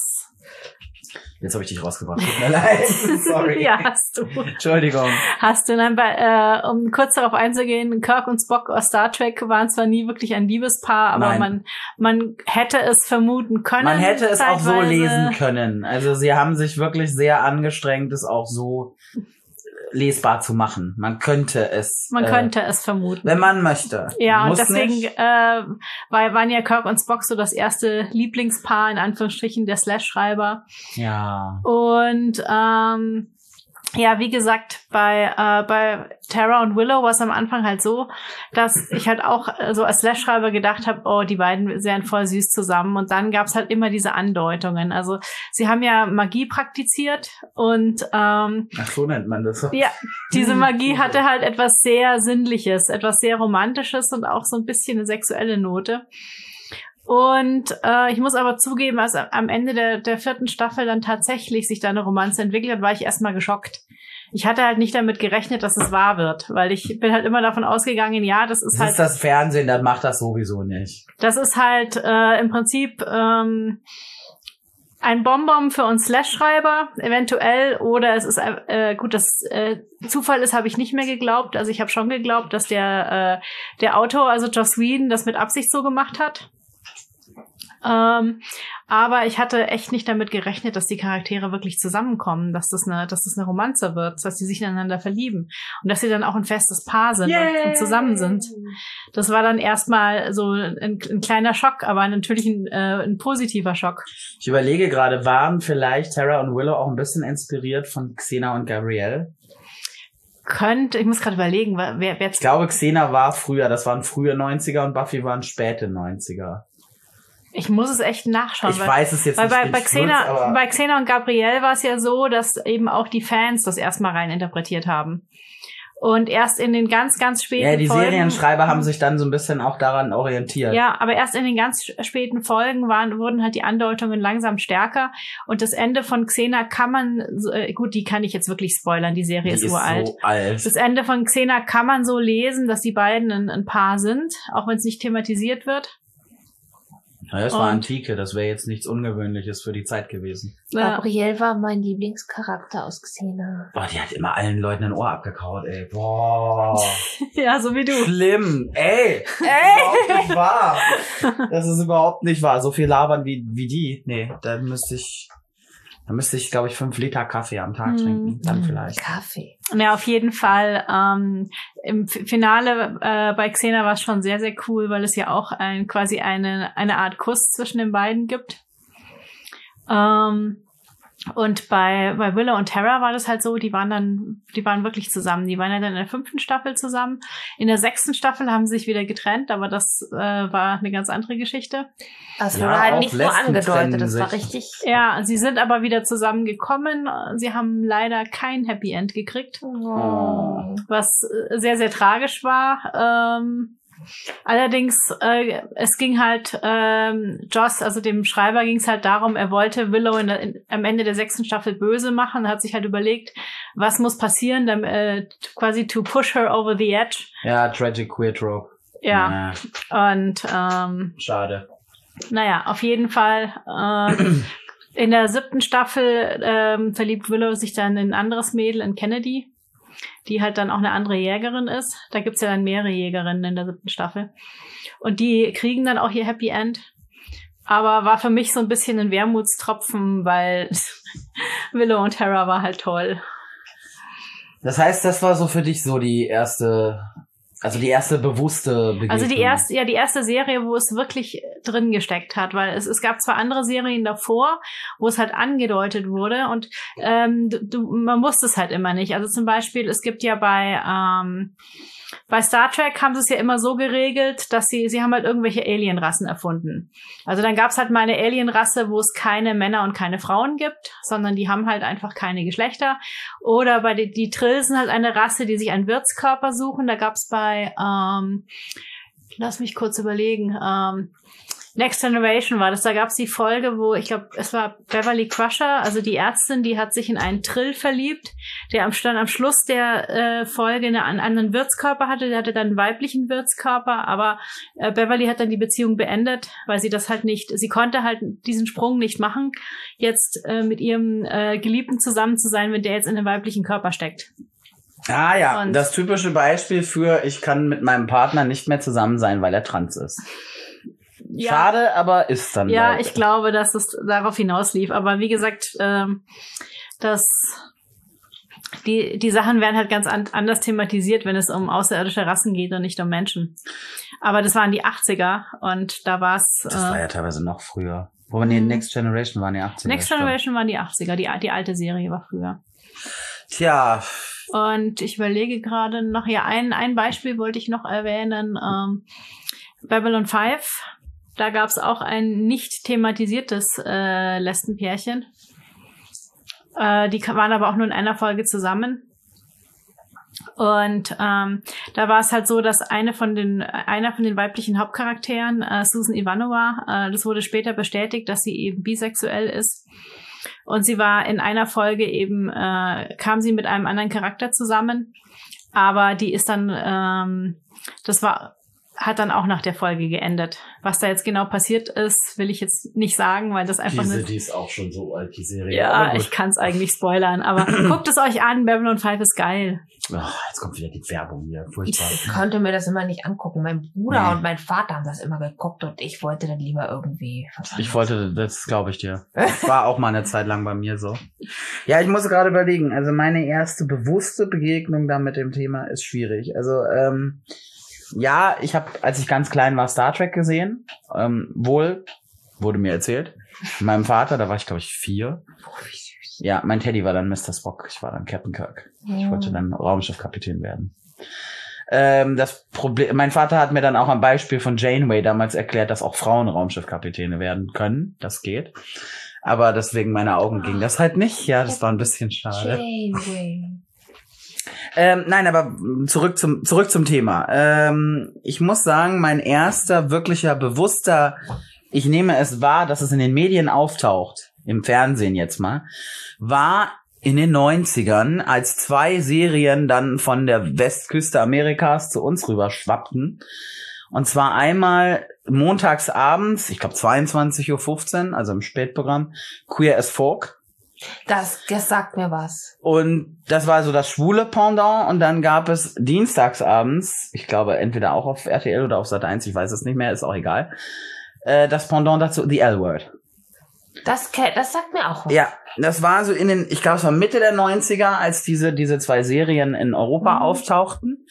Jetzt habe ich dich rausgebracht. Tut mir leid. Sorry. Ja, hast du. Entschuldigung. Hast du dann bei, äh, um kurz darauf einzugehen, Kirk und Spock aus Star Trek waren zwar nie wirklich ein Liebespaar, aber Nein. man, man hätte es vermuten können. Man hätte es auch so zeitweise. lesen können. Also sie haben sich wirklich sehr angestrengt, es auch so lesbar zu machen. Man könnte es. Man äh, könnte es vermuten. Wenn man möchte. Ja, Muss und deswegen nicht. äh, weil waren ja Kirk und Spock so das erste Lieblingspaar, in Anführungsstrichen, der Slash-Schreiber. Ja. Und ähm, ja, wie gesagt, bei äh, bei Tara und Willow war es am Anfang halt so, dass ich halt auch äh, so als Slash-Schreiber gedacht habe, oh, die beiden wären voll süß zusammen. Und dann gab's halt immer diese Andeutungen. Also sie haben ja Magie praktiziert und ähm, Ach, so nennt man das. ja, diese Magie hatte halt etwas sehr Sinnliches, etwas sehr Romantisches und auch so ein bisschen eine sexuelle Note. Und äh, ich muss aber zugeben, als am Ende der, der vierten Staffel dann tatsächlich sich da eine Romanze entwickelt hat, war ich erstmal geschockt. ich hatte halt nicht damit gerechnet, dass es wahr wird, weil ich bin halt immer davon ausgegangen, ja, das ist das halt... ist das Fernsehen, das macht das sowieso nicht. Das ist halt äh, im Prinzip ähm, ein Bonbon für uns Slash-Schreiber, eventuell, oder es ist, äh, gut, dass äh, Zufall ist, habe ich nicht mehr geglaubt. Also ich habe schon geglaubt, dass der, äh, der Autor, also Joss Whedon, das mit Absicht so gemacht hat. Ähm, aber ich hatte echt nicht damit gerechnet, dass die Charaktere wirklich zusammenkommen, dass das eine, dass das eine Romanze wird, dass sie sich ineinander verlieben und dass sie dann auch ein festes Paar sind und, und zusammen sind. Das war dann erstmal so ein, ein kleiner Schock, aber natürlich ein, äh, ein positiver Schock. Ich überlege gerade, waren vielleicht Tara und Willow auch ein bisschen inspiriert von Xena und Gabrielle? Könnte, ich muss gerade überlegen, wer, wer Ich glaube, Xena war früher, das waren frühe neunziger und Buffy waren späte neunziger. Ich muss es echt nachschauen. Ich weil, weiß es jetzt weil nicht. bei, bei, Xena, aber bei Xena und Gabrielle war es ja so, dass eben auch die Fans das erstmal rein interpretiert haben. Und erst in den ganz, ganz späten Folgen... Ja, die Folgen, Serienschreiber haben sich dann so ein bisschen auch daran orientiert. Ja, aber erst in den ganz späten Folgen waren, wurden halt die Andeutungen langsam stärker. Und das Ende von Xena kann man... Äh, gut, die kann ich jetzt wirklich spoilern, die Serie die ist uralt. So alt. Das Ende von Xena kann man so lesen, dass die beiden ein, ein Paar sind, auch wenn es nicht thematisiert wird. Ja, das war Und- Antike, das wäre jetzt nichts Ungewöhnliches für die Zeit gewesen. Ja. Gabrielle war mein Lieblingscharakter aus Xena. Boah, die hat immer allen Leuten ein Ohr abgekaut, ey. Boah. Ja, so wie du. Schlimm. Ey. Überhaupt nicht wahr. Das ist überhaupt nicht wahr. So viel labern wie, wie die. Nee, da müsste ich, da müsste ich, glaube ich, fünf Liter Kaffee am Tag Hm. trinken. Dann vielleicht. Kaffee. Ja, auf jeden Fall. Ähm, im F- Finale äh, bei Xena war es schon sehr, sehr cool, weil es ja auch ein quasi eine eine Art Kuss zwischen den beiden gibt. Ähm, und bei bei Willow und Tara war das halt so, die waren dann, die waren wirklich zusammen. Die waren ja dann in der fünften Staffel zusammen. In der sechsten Staffel haben sie sich wieder getrennt, aber das äh, war eine ganz andere Geschichte. Das Ja, wurde halt auch nicht nur Lesben trennen angedeutet, das war sich. richtig. Ja, sie sind aber wieder zusammengekommen. Sie haben leider kein Happy End gekriegt, Oh. was äh, sehr, sehr tragisch war. Ähm, allerdings, äh, es ging halt, ähm, Joss, also dem Schreiber, ging es halt darum, er wollte Willow in der, in, am Ende der sechsten Staffel böse machen, hat sich halt überlegt, was muss passieren, damit, äh, quasi to push her over the edge. Ja, Tragic Queer Trope. Ja, Ja, und ähm, schade. naja, auf jeden Fall. Äh, in der siebten Staffel ähm, verliebt Willow sich dann in ein anderes Mädel, in Kennedy, die halt dann auch eine andere Jägerin ist. Da gibt's ja dann mehrere Jägerinnen in der siebten Staffel. Und die kriegen dann auch ihr Happy End. Aber war für mich so ein bisschen ein Wermutstropfen, weil Willow und Tara war halt toll. Das heißt, das war so für dich so die erste, also die erste bewusste Begegnung. Also die erste, ja, die erste Serie, wo es wirklich drin gesteckt hat, weil es, es gab zwar andere Serien davor, wo es halt angedeutet wurde und ähm, du, man wusste es halt immer nicht. Also zum Beispiel, es gibt ja bei ähm, bei Star Trek haben sie es ja immer so geregelt, dass sie sie haben halt irgendwelche Alienrassen erfunden. Also dann gab es halt mal eine Alienrasse, wo es keine Männer und keine Frauen gibt, sondern die haben halt einfach keine Geschlechter. Oder bei die, die Trill sind halt eine Rasse, die sich einen Wirtskörper suchen. Da gab es bei ähm, lass mich kurz überlegen, ähm, Next Generation war das. Da gab es die Folge, wo, ich glaube, es war Beverly Crusher, also die Ärztin, die hat sich in einen Trill verliebt, der am, dann am Schluss der äh, Folge eine, einen anderen Wirtskörper hatte. Der hatte dann einen weiblichen Wirtskörper, aber äh, Beverly hat dann die Beziehung beendet, weil sie das halt nicht, sie konnte halt diesen Sprung nicht machen, jetzt äh, mit ihrem äh, Geliebten zusammen zu sein, wenn der jetzt in einem weiblichen Körper steckt. Ah ja, Und- das typische Beispiel für, ich kann mit meinem Partner nicht mehr zusammen sein, weil er trans ist. Ja. Schade, aber ist dann Ja, halt. ich glaube, dass es darauf hinauslief. Aber wie gesagt, ähm, das, die, die Sachen werden halt ganz an, anders thematisiert, wenn es um außerirdische Rassen geht und nicht um Menschen. Aber das waren die achtziger und da war es... Das war ja teilweise noch früher. Wo nee, Next Generation waren die achtziger. Next stimmt. Generation waren die achtziger, die, die alte Serie war früher. Tja, Und ich überlege gerade noch, ja, ein, ein Beispiel wollte ich noch erwähnen. Ähm, Babylon five. Da gab es auch ein nicht thematisiertes äh, Lesbenpärchen. Äh, die ka- waren aber auch nur in einer Folge zusammen. Und ähm, da war es halt so, dass eine von den, einer von den weiblichen Hauptcharakteren, äh, Susan Ivanova, äh, das wurde später bestätigt, dass sie eben bisexuell ist. Und sie war in einer Folge eben, äh, kam sie mit einem anderen Charakter zusammen, aber die ist dann, ähm, das war, hat dann auch nach der Folge geendet. Was da jetzt genau passiert ist, will ich jetzt nicht sagen, weil das einfach Diese, eine... die ist auch schon so alt, die Serie. Ja, ich kann es eigentlich spoilern, aber guckt es euch an, Babylon fünf ist geil. Oh, jetzt kommt wieder die Werbung hier, furchtbar. Ich konnte mir das immer nicht angucken. Mein Bruder Nee. und mein Vater haben das immer geguckt und ich wollte dann lieber irgendwie... was Ich anderes. wollte, das glaube ich dir. War auch mal eine Zeit lang bei mir so. Ja, ich muss gerade überlegen. Also meine erste bewusste Begegnung da mit dem Thema ist schwierig. Also ähm, ja, ich habe, als ich ganz klein war, Star Trek gesehen. Ähm, wohl, wurde mir erzählt. Mit meinem Vater, da war ich glaube ich vier. Oh, wie süß. Ja, mein Teddy war dann Mister Spock. Ich war dann Captain Kirk. Ich wollte dann Raumschiffkapitän werden. Ähm, das Problem, mein Vater hat mir dann auch am Beispiel von Janeway damals erklärt, dass auch Frauen Raumschiffkapitäne werden können. Das geht. Aber deswegen meine Augen ging das halt nicht. Ja, das war ein bisschen schade. Janeway. Ähm, nein, aber zurück zum, zurück zum Thema. Ähm, ich muss sagen, mein erster wirklicher bewusster, ich nehme es wahr, dass es in den Medien auftaucht, im Fernsehen jetzt mal, war in den neunzigern, als zwei Serien dann von der Westküste Amerikas zu uns rüber schwappten. Und zwar einmal montags abends, ich glaube zweiundzwanzig Uhr fünfzehn, also im Spätprogramm, Queer as Folk. Das, das sagt mir was. Und das war so das schwule Pendant. Und dann gab es dienstagsabends, ich glaube entweder auch auf R T L oder auf Sat eins, ich weiß es nicht mehr, ist auch egal, äh, das Pendant dazu, The L-Word. Das, ke- das sagt mir auch was. Ja, das war so in den, ich glaube es war Mitte der neunziger, als diese diese zwei Serien in Europa Mhm. auftauchten.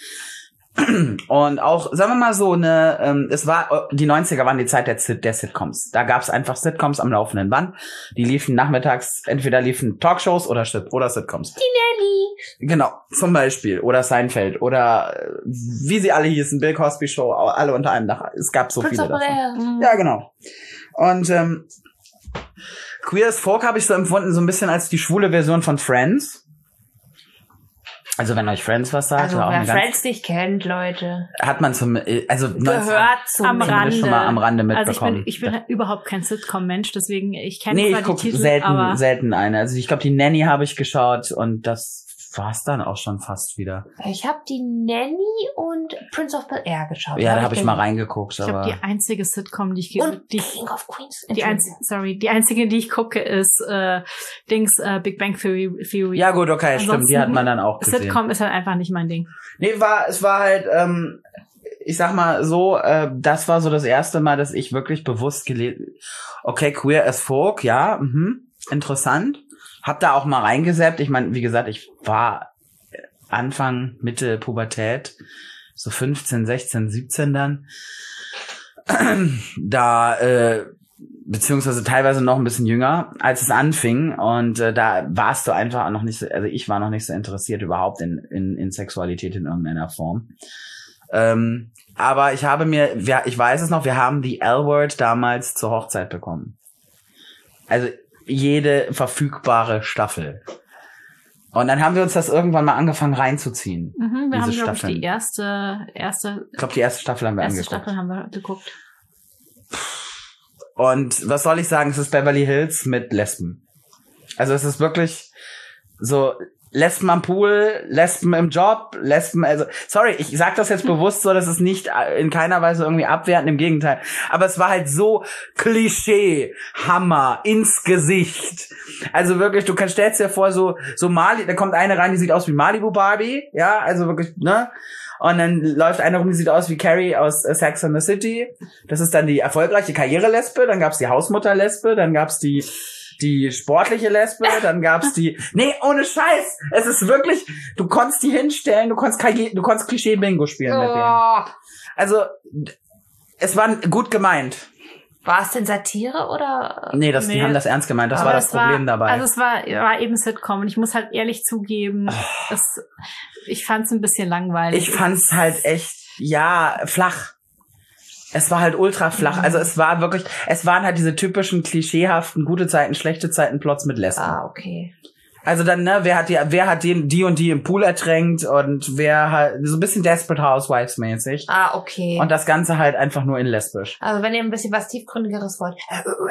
Und auch, sagen wir mal so, eine, ähm, es war, die neunziger waren die Zeit der, Sit- der Sitcoms. Da gab es einfach Sitcoms am laufenden Band. Die liefen nachmittags, entweder liefen Talkshows oder, Sit- oder Sitcoms. Die Nelly. Genau, zum Beispiel. Oder Seinfeld. Oder äh, wie sie alle hießen, Bill Cosby Show, alle unter einem Dach. Es gab so Prince viele of davon. Bel-Air. Ja, genau. Und ähm, Queer as Folk habe ich so empfunden, so ein bisschen als die schwule Version von Friends. Also wenn euch Friends was sagt, Also war auch wer eine ganz, Friends nicht kennt, Leute. hat man zum, äh, also Gehört zum am zumindest Rande. schon mal am Rande Also ich mitbekommen. bin, ich bin halt überhaupt kein Sitcom-Mensch, deswegen ich kenne Nee, zwar ich die gucke Titel, selten, aber selten eine. Also ich glaube, die Nanny habe ich geschaut und das war's dann auch schon fast wieder. Ich habe die Nanny und Prince of Bel-Air geschaut. Ja, da habe ich den- mal reingeguckt, ich glaube, aber die einzige Sitcom, die ich ge- Und die ich King of Queens. Die einzige, sorry, die einzige, die ich gucke, ist äh, Dings äh, Big Bang Theory. Theory. ja gut, okay, stimmt, die Ansonsten- hat man dann auch gesehen. Sitcom ist halt einfach nicht mein Ding. Nee, war, es war halt, ähm, ich sag mal so, äh, das war so das erste Mal, dass ich wirklich bewusst gelesen, okay, Queer as Folk, ja, mhm, interessant. Hab da auch mal reingesappt. Ich meine, wie gesagt, ich war Anfang, Mitte Pubertät, so fünfzehn, sechzehn, siebzehn dann. Da, äh, beziehungsweise teilweise noch ein bisschen jünger, als es anfing. Und äh, da warst du einfach auch noch nicht so, also ich war noch nicht so interessiert überhaupt in, in, in Sexualität in irgendeiner Form. Ähm, aber ich habe mir, wir, ich weiß es noch, wir haben die L-Word damals zur Hochzeit bekommen. Also jede verfügbare Staffel. Und dann haben wir uns das irgendwann mal angefangen reinzuziehen. Mhm, wir diese haben, glaube ich, Staffeln. die erste, erste, Ich glaube, die erste Staffel haben wir erste angeguckt. Staffel haben wir geguckt. Und was soll ich sagen? Es ist Beverly Hills mit Lesben. Also es ist wirklich so Lesben am Pool, Lesben im Job, Lesben, also sorry, ich sag das jetzt bewusst so, das ist nicht in keiner Weise irgendwie abwertend, im Gegenteil. Aber es war halt so Klischee, Hammer, ins Gesicht. Also wirklich, du kannst, stellst dir vor, so, so Mali, da kommt eine rein, die sieht aus wie Malibu Barbie, ja, also wirklich, ne? Und dann läuft eine rum, die sieht aus wie Carrie aus äh, Sex and the City. Das ist dann die erfolgreiche Karriere-Lesbe, dann gab's die Hausmutter-Lesbe, dann gab's die die sportliche Lesbe, dann gab's die, nee, ohne Scheiß, es ist wirklich, du konntest die hinstellen, du konntest K- du konntest Klischee-Bingo spielen mit denen. Oh. Also, es war gut gemeint. War es denn Satire oder? Nee, das, die Nee. haben das ernst gemeint, das Aber war das es Problem dabei. Also es war, war eben Sitcom und ich muss halt ehrlich zugeben, es, ich fand es ein bisschen langweilig. Ich fand's halt echt, ja, flach. Es war halt ultra flach. Mhm. Also es war wirklich, es waren halt diese typischen klischeehaften gute Zeiten, schlechte Zeiten Plots mit Lesben. Ah, okay. Also dann, ne, wer hat die, wer hat den, die und die im Pool ertränkt und wer halt, so ein bisschen Desperate Housewives mäßig. Ah, okay. Und das Ganze halt einfach nur in lesbisch. Also wenn ihr ein bisschen was tiefgründigeres wollt.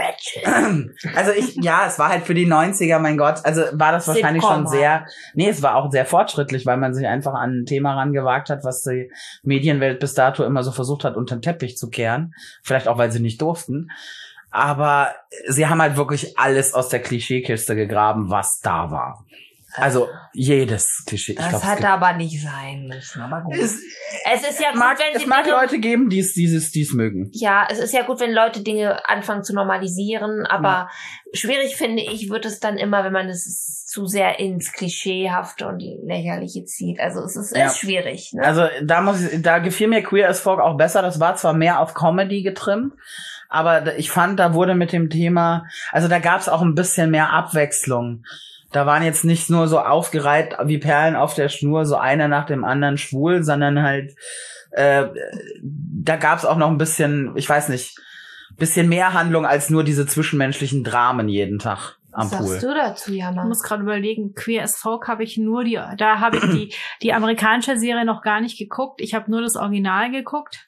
Also ich, ja, es war halt für die neunziger, mein Gott, also war das wahrscheinlich Sitcom schon sehr, nee, es war auch sehr fortschrittlich, weil man sich einfach an ein Thema rangewagt hat, was die Medienwelt bis dato immer so versucht hat, unter den Teppich zu kehren. Vielleicht auch, weil sie nicht durften. Aber sie haben halt wirklich alles aus der Klischeekiste gegraben, was da war. Also jedes Klischee. Ich Das glaub, hat aber nicht sein müssen. Aber gut. Es, Es ist ja gut, mag, wenn es sie mag Dinge, Leute geben, die es dieses, dies mögen. ja, es ist ja gut, wenn Leute Dinge anfangen zu normalisieren, aber Ja. schwierig finde ich, wird es dann immer, wenn man es zu sehr ins Klischeehafte und Lächerliche zieht. Also es ist, Ja. ist schwierig. Ne? Also da muss ich, da gefiel mir Queer as Folk auch besser. Das war zwar mehr auf Comedy getrimmt, aber ich fand, da wurde mit dem Thema, also da gab es auch ein bisschen mehr Abwechslung. Da waren jetzt nicht nur so aufgereiht wie Perlen auf der Schnur, so einer nach dem anderen schwul, sondern halt, äh, da gab es auch noch ein bisschen, ich weiß nicht, bisschen mehr Handlung als nur diese zwischenmenschlichen Dramen jeden Tag am Was Pool. sagst du dazu, Ich Jammer? muss gerade überlegen, Queer as Folk habe ich nur die, da habe ich die, die amerikanische Serie noch gar nicht geguckt. Ich habe nur das Original geguckt.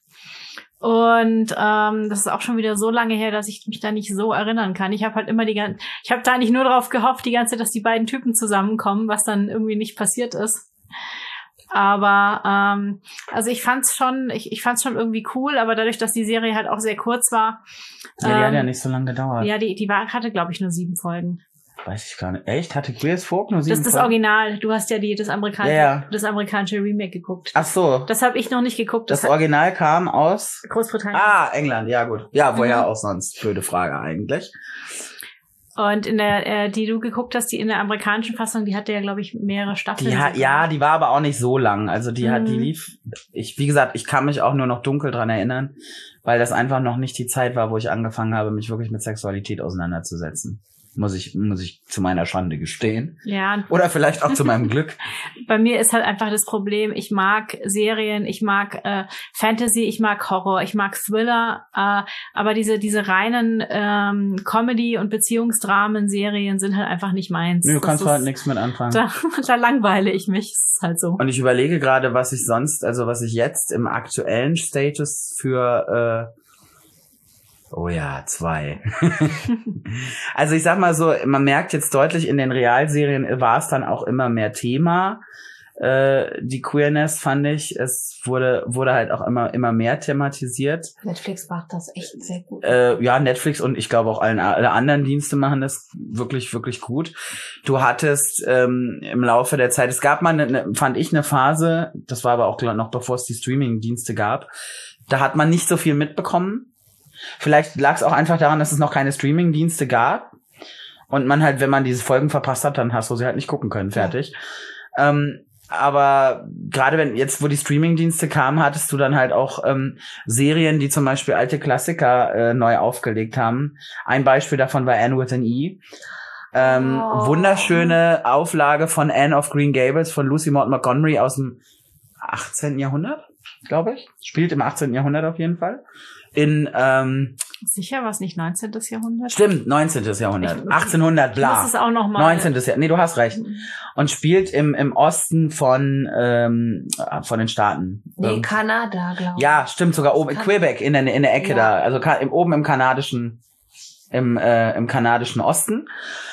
Und ähm, das ist auch schon wieder so lange her, dass ich mich da nicht so erinnern kann. Ich habe halt immer die ganze, ich habe da nicht nur darauf gehofft, die ganze Zeit, dass die beiden Typen zusammenkommen, was dann irgendwie nicht passiert ist. Aber ähm, also ich fand's schon, ich, ich fand's schon irgendwie cool, aber dadurch, dass die Serie halt auch sehr kurz war, Ja, die hat ähm, ja nicht so lange gedauert. ja, die, die war, hatte, glaube ich, nur sieben Folgen. Weiß ich gar nicht. Echt? Hatte Queer as Folk nur sieben Das ist das Folgen? Original. Du hast ja die, das amerikanische, Ja, ja. das amerikanische Remake geguckt. Ach so. Das habe ich noch nicht geguckt. Das hat Original kam aus Großbritannien. Ah, England, ja gut. Ja, woher Mhm. auch sonst? Blöde Frage eigentlich. Und in der, äh, die du geguckt hast, die in der amerikanischen Fassung, die hatte ja, glaube ich, mehrere Staffeln. Die hat, ja, die war aber auch nicht so lang. Also die hat, die Mhm. lief, ich, wie gesagt, ich kann mich auch nur noch dunkel dran erinnern, weil das einfach noch nicht die Zeit war, wo ich angefangen habe, mich wirklich mit Sexualität auseinanderzusetzen. Muss ich, muss ich zu meiner Schande gestehen. Ja, Oder vielleicht auch zu meinem Glück. bei mir ist halt einfach das Problem, ich mag Serien, ich mag äh, Fantasy, ich mag Horror, ich mag Thriller, äh, aber diese diese reinen ähm, Comedy- und Beziehungsdramen-Serien sind halt einfach nicht meins. Nee, du Das kannst ist, halt nichts mit anfangen. Da, da langweile ich mich, das ist halt so. Und ich überlege gerade, was ich sonst, also was ich jetzt im aktuellen Status für, äh, oh ja, zwei. Also ich sag mal so, man merkt jetzt deutlich, in den Realserien war es dann auch immer mehr Thema. Äh, die Queerness fand ich, es wurde wurde halt auch immer immer mehr thematisiert. Netflix macht das echt sehr gut. Äh, ja, Netflix und ich glaube auch allen, alle anderen Dienste machen das wirklich, wirklich gut. Du hattest ähm, im Laufe der Zeit, es gab mal, eine, eine, fand ich, eine Phase, das war aber auch noch bevor es die Streaming-Dienste gab, da hat man nicht so viel mitbekommen. Vielleicht lag es auch einfach daran, dass es noch keine Streaming-Dienste gab und man halt, wenn man diese Folgen verpasst hat, dann hast du sie halt nicht gucken können, fertig. Ja. Ähm, aber gerade wenn jetzt, wo die Streaming-Dienste kamen, hattest du dann halt auch ähm, Serien, die zum Beispiel alte Klassiker äh, neu aufgelegt haben. Ein Beispiel davon war Anne with an E. Ähm, Oh. Wunderschöne Auflage von Anne of Green Gables von Lucy Maud Montgomery aus dem achtzehnten Jahrhundert, glaube ich. Spielt im achtzehnten Jahrhundert auf jeden Fall. In, ähm, Sicher war es nicht neunzehnten Jahrhundert? stimmt, neunzehnten Jahrhundert. Ich- achtzehnhundert, bla. Das ist auch noch mal. neunzehnten Jahrhundert. Nee, du hast recht. Und spielt im, im Osten von, ähm, von den Staaten. Nee, Ähm, Kanada, glaube ich. ja, stimmt, sogar oben in Kan- Quebec, in der, in der Ecke Ja. da. Also ka- im, oben im kanadischen, im, äh, im kanadischen Osten.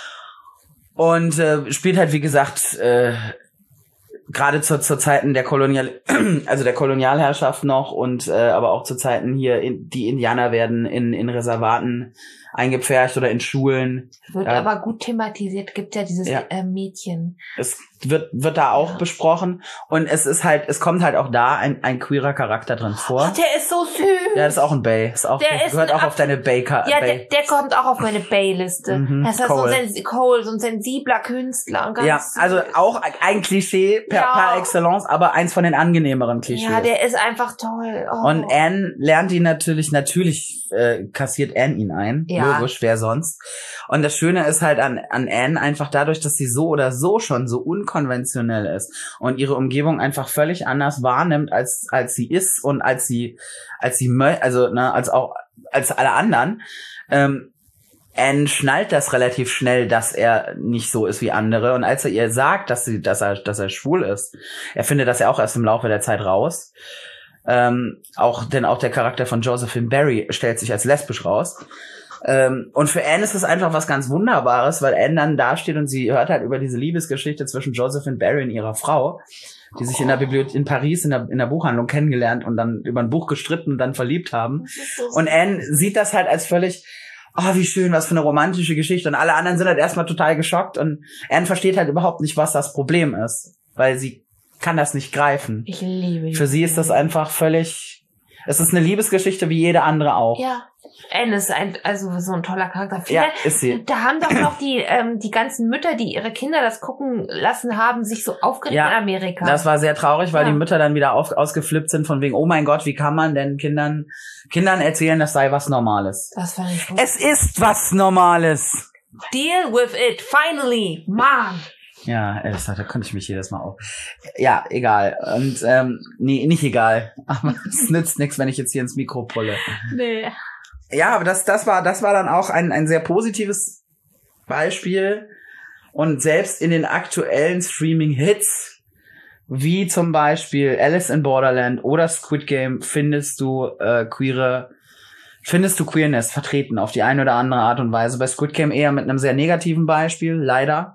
Und äh, spielt halt, wie gesagt, äh, gerade zu, zu Zeiten der Kolonial, also der Kolonialherrschaft noch und äh, aber auch zu Zeiten hier, in, die Indianer werden in, in Reservaten eingepfercht oder in Schulen. Wird Ja. aber gut thematisiert. Gibt ja dieses Ja. äh, Mädchen. Es wird wird da auch Ja. besprochen und es ist halt, es kommt halt auch da ein, ein queerer Charakter drin vor. Oh, der ist so süß. Ja, das ist auch ein Bay. Ist auch, Der ist gehört ein auch auf deine Bay. Ja, der, der kommt auch auf meine Bay-Liste. Mhm, Das ist so Cole. ein, Sens- Cole, so ein sensibler Künstler. Und ganz Ja, süß. also auch ein Klischee per, Ja. par excellence, aber eins von den angenehmeren Klischees. Ja, der ist einfach toll. Oh. Und Anne lernt ihn natürlich, natürlich äh, kassiert Anne ihn ein. Ja. Logisch, wer sonst. Und das Schöne ist halt an, an Anne einfach dadurch, dass sie so oder so schon so unkonventionell ist und ihre Umgebung einfach völlig anders wahrnimmt, als als sie ist und als sie, als sie, mö- also ne, als auch als alle anderen, ähm, Anne schnallt das relativ schnell, dass er nicht so ist wie andere. Und als er ihr sagt, dass sie, dass er, dass er schwul ist, er findet das ja auch erst im Laufe der Zeit raus. Ähm, auch, denn auch der Charakter von Josephine Barry stellt sich als lesbisch raus. Ähm, und für Anne ist es einfach was ganz Wunderbares, weil Anne dann da steht und sie hört halt über diese Liebesgeschichte zwischen Josephine Barry und ihrer Frau, die sich in der Bibliothek in Paris in der, in der Buchhandlung kennengelernt und dann über ein Buch gestritten und dann verliebt haben. Und Anne sieht das halt als völlig, oh, wie schön, was für eine romantische Geschichte. Und alle anderen sind halt erstmal total geschockt und Anne versteht halt überhaupt nicht, was das Problem ist, weil sie kann das nicht greifen. Ich liebe Für sie ist das einfach völlig, es ist eine Liebesgeschichte wie jede andere auch. Ja. Anne ist ein, also so ein toller Charakter. Viele, Ja, ist sie. Da haben doch noch die, ähm, die ganzen Mütter, die ihre Kinder das gucken lassen haben, sich so aufgeregt Ja, in Amerika. Das war sehr traurig, weil Ja. die Mütter dann wieder auf, ausgeflippt sind von wegen, oh mein Gott, wie kann man denn Kindern, Kindern erzählen, das sei was Normales. Das fand ich gut. Es ist was Normales. Deal with it, finally, Mann. Ja, ey, das, da konnte ich mich jedes Mal auf. Ja, egal. Und, ähm, nee, nicht egal. Aber es nützt nichts, wenn ich jetzt hier ins Mikro pulle. Nee. Ja, aber das, das war, das war dann auch ein, ein sehr positives Beispiel. Und selbst in den aktuellen Streaming-Hits, wie zum Beispiel Alice in Borderland oder Squid Game, findest du äh, queere, findest du Queerness vertreten auf die eine oder andere Art und Weise. Bei Squid Game eher mit einem sehr negativen Beispiel, leider.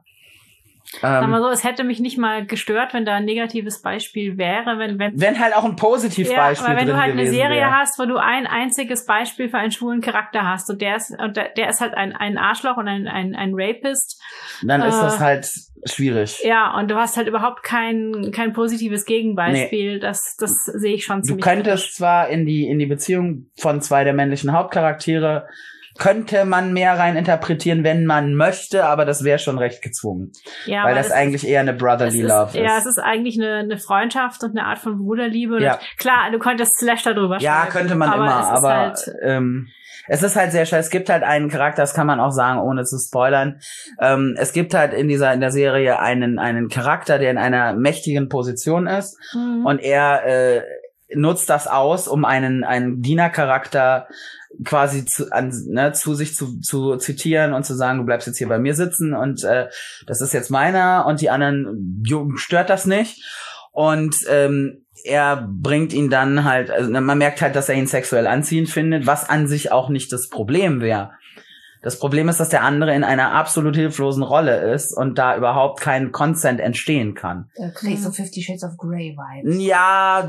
Sag Ähm, mal so, es hätte mich nicht mal gestört, wenn da ein negatives Beispiel wäre, wenn, wenn, wenn halt auch ein Positivbeispiel ja, aber wenn drin du halt eine gewesen Serie wäre. hast, wo du ein einziges Beispiel für einen schwulen Charakter hast und der ist, und der, der ist halt ein, ein Arschloch und ein, ein, ein Rapist. Dann ist äh, das halt schwierig. Ja, und du hast halt überhaupt kein, kein positives Gegenbeispiel. Nee. Das, das sehe ich schon Du ziemlich könntest kritisch. zwar in die, in die Beziehung von zwei der männlichen Hauptcharaktere könnte man mehr rein interpretieren, wenn man möchte, aber das wäre schon recht gezwungen. Ja, weil das eigentlich eher eine Brotherly ist, Love ist. Ja, es ist eigentlich eine, eine Freundschaft und eine Art von Bruderliebe. Und Ja. Klar, du könntest Slash darüber schreiben. Ja, könnte man aber immer, es ist aber halt, ähm, es ist halt sehr schön. Es gibt halt einen Charakter, das kann man auch sagen, ohne zu spoilern. Ähm, es gibt halt in dieser in der Serie einen einen Charakter, der in einer mächtigen Position ist mhm. und er äh, nutzt das aus, um einen einen Dienercharakter quasi zu, an, ne, zu sich zu, zu zitieren und zu sagen, du bleibst jetzt hier bei mir sitzen und äh, das ist jetzt meiner und die anderen jo, stört das nicht. Und ähm, er bringt ihn dann halt, also man merkt halt, dass er ihn sexuell anziehend findet, was an sich auch nicht das Problem wäre. Das Problem ist, dass der andere in einer absolut hilflosen Rolle ist und da überhaupt kein Consent entstehen kann. Da kriegst du Fifty Shades of Grey Vibes. Ja,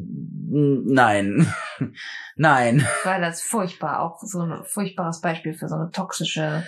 n- nein. Nein. Weil das furchtbar, auch so ein furchtbares Beispiel für so eine toxische...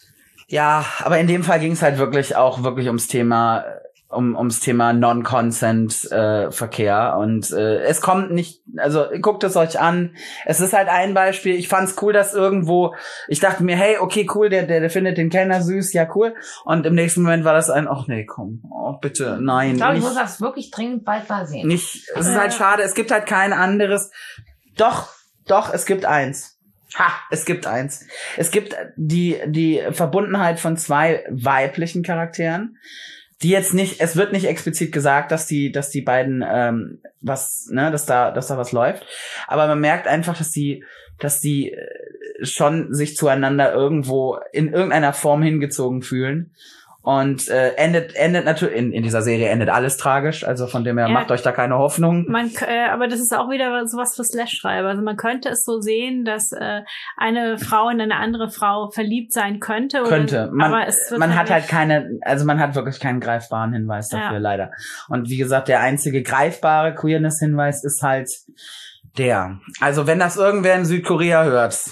Ja, aber in dem Fall ging es halt wirklich auch wirklich ums Thema um ums Thema Non-Consent-Verkehr äh, und äh, es kommt nicht, also guckt es euch an. Es ist halt ein Beispiel. Ich fand's cool, dass irgendwo, ich dachte mir, hey, okay, cool, der der, der findet den Kellner süß, ja cool. Und im nächsten Moment war das ein, ach nee, komm, oh bitte, nein. Ich glaube, ich nicht, muss das wirklich dringend bald mal sehen. nicht. Es ist halt schade. Es gibt halt kein anderes. Doch, doch, es gibt eins. Ha, es gibt eins. Es gibt die die Verbundenheit von zwei weiblichen Charakteren, die jetzt nicht, es wird nicht explizit gesagt, dass die, dass die beiden, ähm, was, ne, dass da, dass da was läuft. Aber man merkt einfach, dass die, dass die schon sich zueinander irgendwo in irgendeiner Form hingezogen fühlen. Und äh, endet, endet natürlich, in, in dieser Serie endet alles tragisch, also von dem her Ja. macht euch da keine Hoffnung. Man, äh, aber das ist auch wieder sowas für Slash-Schreiber. Also man könnte es so sehen, dass äh, eine Frau in eine andere Frau verliebt sein könnte. Oder, Könnte. Man, aber es wird man hat halt nicht- keine, also man hat wirklich keinen greifbaren Hinweis dafür, Ja. leider. Und wie gesagt, der einzige greifbare Queerness-Hinweis ist halt der. Also wenn das irgendwer in Südkorea hört,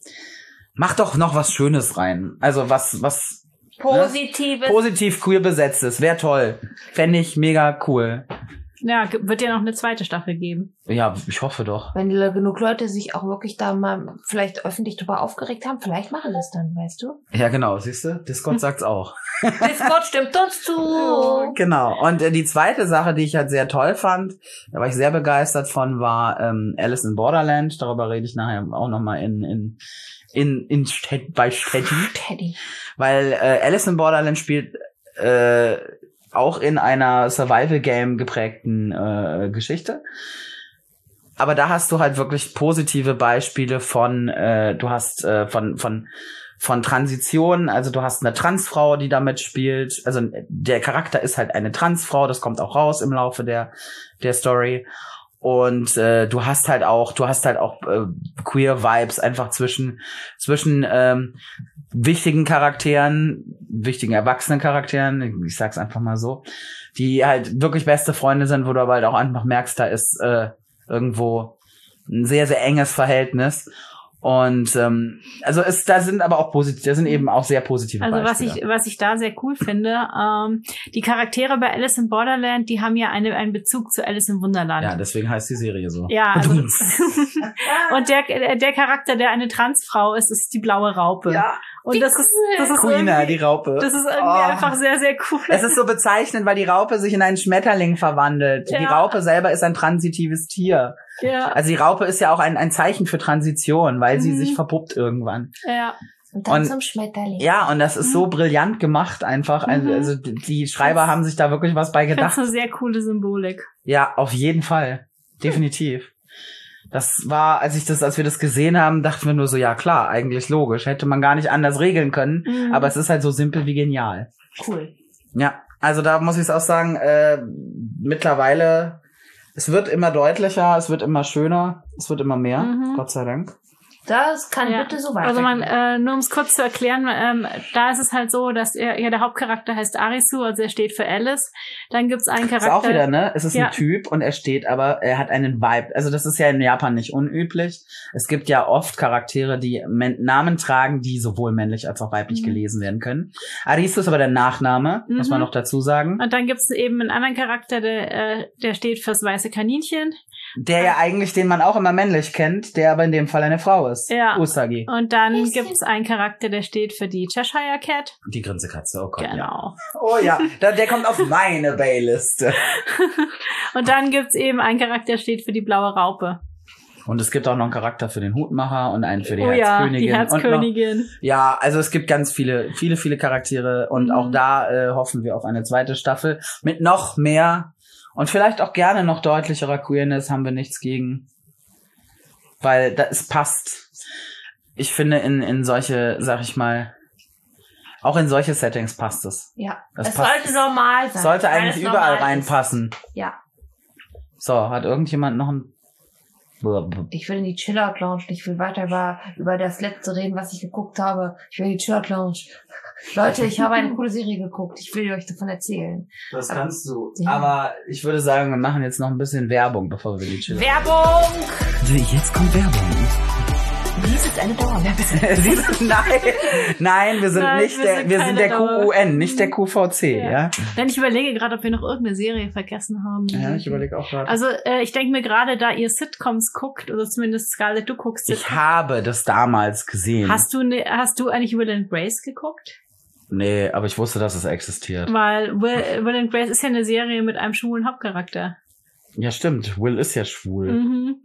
macht doch noch was Schönes rein. Also was, was Positives. positiv queer besetztes. Wäre toll. Fände ich mega cool. Ja, ge- wird ja noch eine zweite Staffel geben. Ja, ich hoffe doch. Wenn le- genug Leute sich auch wirklich da mal vielleicht öffentlich drüber aufgeregt haben, vielleicht machen sie es dann, weißt du? Ja, genau, siehst du? Discord sagt's auch. Discord stimmt uns zu. Genau. Und äh, die zweite Sache, die ich halt sehr toll fand, da war ich sehr begeistert von, war ähm, Alice in Borderland. Darüber rede ich nachher auch nochmal in in in in Städt, bei Städti. Teddy. Weil äh, Alice in Borderland spielt äh, auch in einer Survival-Game geprägten äh, Geschichte. Aber da hast du halt wirklich positive Beispiele von, äh, du hast äh, von von von Transition. Also du hast eine Transfrau, die damit spielt. Also der Charakter ist halt eine Transfrau. Das kommt auch raus im Laufe der der Story. Und äh, du hast halt auch, du hast halt auch äh, queer Vibes einfach zwischen zwischen ähm, wichtigen Charakteren, wichtigen erwachsenen Charakteren, ich sag's einfach mal so, die halt wirklich beste Freunde sind, wo du aber halt auch einfach merkst, da ist äh, irgendwo ein sehr, sehr enges Verhältnis. Und ähm, also es, da sind aber auch positiv, da sind eben auch sehr positive Also Beispiele. was ich was ich da sehr cool finde, ähm, die Charaktere bei Alice in Borderland, die haben ja eine, einen Bezug zu Alice im Wunderland. Ja, deswegen heißt die Serie so. Ja, also und der der Charakter, der eine Transfrau ist, ist die blaue Raupe. Ja. Und das ist das ist Queena, die Raupe. Das ist irgendwie Oh. einfach sehr sehr cool. Es ist so bezeichnend, weil die Raupe sich in einen Schmetterling verwandelt. Ja. Die Raupe selber ist ein transitives Tier. Ja. Also die Raupe ist ja auch ein, ein Zeichen für Transition, weil sie Mhm. sich verpuppt irgendwann. Ja. Und dann Und- zum Schmetterling. Ja, und das ist so Mhm. brillant gemacht einfach. Also, Mhm. also die Schreiber haben sich da wirklich was bei Ich finde gedacht. eine sehr coole Symbolik. Ja, auf jeden Fall. Definitiv. Das war, als ich das, als wir das gesehen haben, dachten wir nur so, ja klar, eigentlich logisch. Hätte man gar nicht anders regeln können. Mhm. Aber es ist halt so simpel wie genial. Cool. Ja, also da muss ich es auch sagen, äh, mittlerweile, es wird immer deutlicher, es wird immer schöner, es wird immer mehr, Mhm. Gott sei Dank. Das kann Ja. bitte so Also weitergehen. man, äh, nur um es kurz zu erklären, ähm, da ist es halt so, dass er, ja, der Hauptcharakter heißt Arisu, also er steht für Alice. Dann gibt's einen Ist Charakter. auch wieder, ne? Es ist Ja. ein Typ und er steht aber, er hat einen Vibe. Also das ist ja in Japan nicht unüblich. Es gibt ja oft Charaktere, die Men- Namen tragen, die sowohl männlich als auch weiblich Mhm. gelesen werden können. Arisu ist aber der Nachname, muss Mhm. man noch dazu sagen. Und dann gibt's eben einen anderen Charakter, der, äh, der steht fürs weiße Kaninchen. Der ja eigentlich, den man auch immer männlich kennt, der aber in dem Fall eine Frau ist. Ja. Usagi. Und dann Bisschen. gibt's einen Charakter, der steht für die Cheshire Cat. Die Grinsekatze, oh Gott, ja. Genau. Oh ja, da, der kommt auf meine Bayliste. Und dann gibt's eben einen Charakter, der steht für die blaue Raupe. Und es gibt auch noch einen Charakter für den Hutmacher und einen für die oh ja, Herzkönigin. die Und Herzkönigin. noch, ja, also es gibt ganz viele, viele, viele Charaktere und Mhm. auch da äh, hoffen wir auf eine zweite Staffel mit noch mehr und vielleicht auch gerne noch deutlicherer Queerness, haben wir nichts gegen. Weil da, es passt. Ich finde, in, in solche, sag ich mal, auch in solche Settings passt es. Ja, Das es passt. sollte normal sein. Sollte weil eigentlich es überall normal reinpassen. ist. Ja, So, hat irgendjemand noch ein... ich will in die Chillout Lounge. Ich will weiter über, über das letzte reden, was ich geguckt habe. Ich will in die Chillout Lounge. Leute, ich habe eine coole Serie geguckt. Ich will euch davon erzählen. Das kannst du. Ja. Aber ich würde sagen, wir machen jetzt noch ein bisschen Werbung, bevor wir die chillen. Werbung! Jetzt kommt Werbung. Dies ist eine Dauerwerbung. Siehst du? Nein, nein, wir sind Nein, nicht wir der, sind wir keine sind der Dauer- Q U N, nicht der Q V C, ja? Ja. Denn ich überlege gerade, ob wir noch irgendeine Serie vergessen haben. Ja, ich überlege auch gerade. Also äh, ich denke mir gerade, da ihr Sitcoms guckt, oder zumindest Scarlett, du guckst Ich Sitcoms. habe das damals gesehen. Hast du ne, hast du eigentlich Will and Grace geguckt? Nee, aber ich wusste, dass es existiert. Weil Will, Will and Grace ist ja eine Serie mit einem schwulen Hauptcharakter. Ja, stimmt. Will ist ja schwul. Mhm.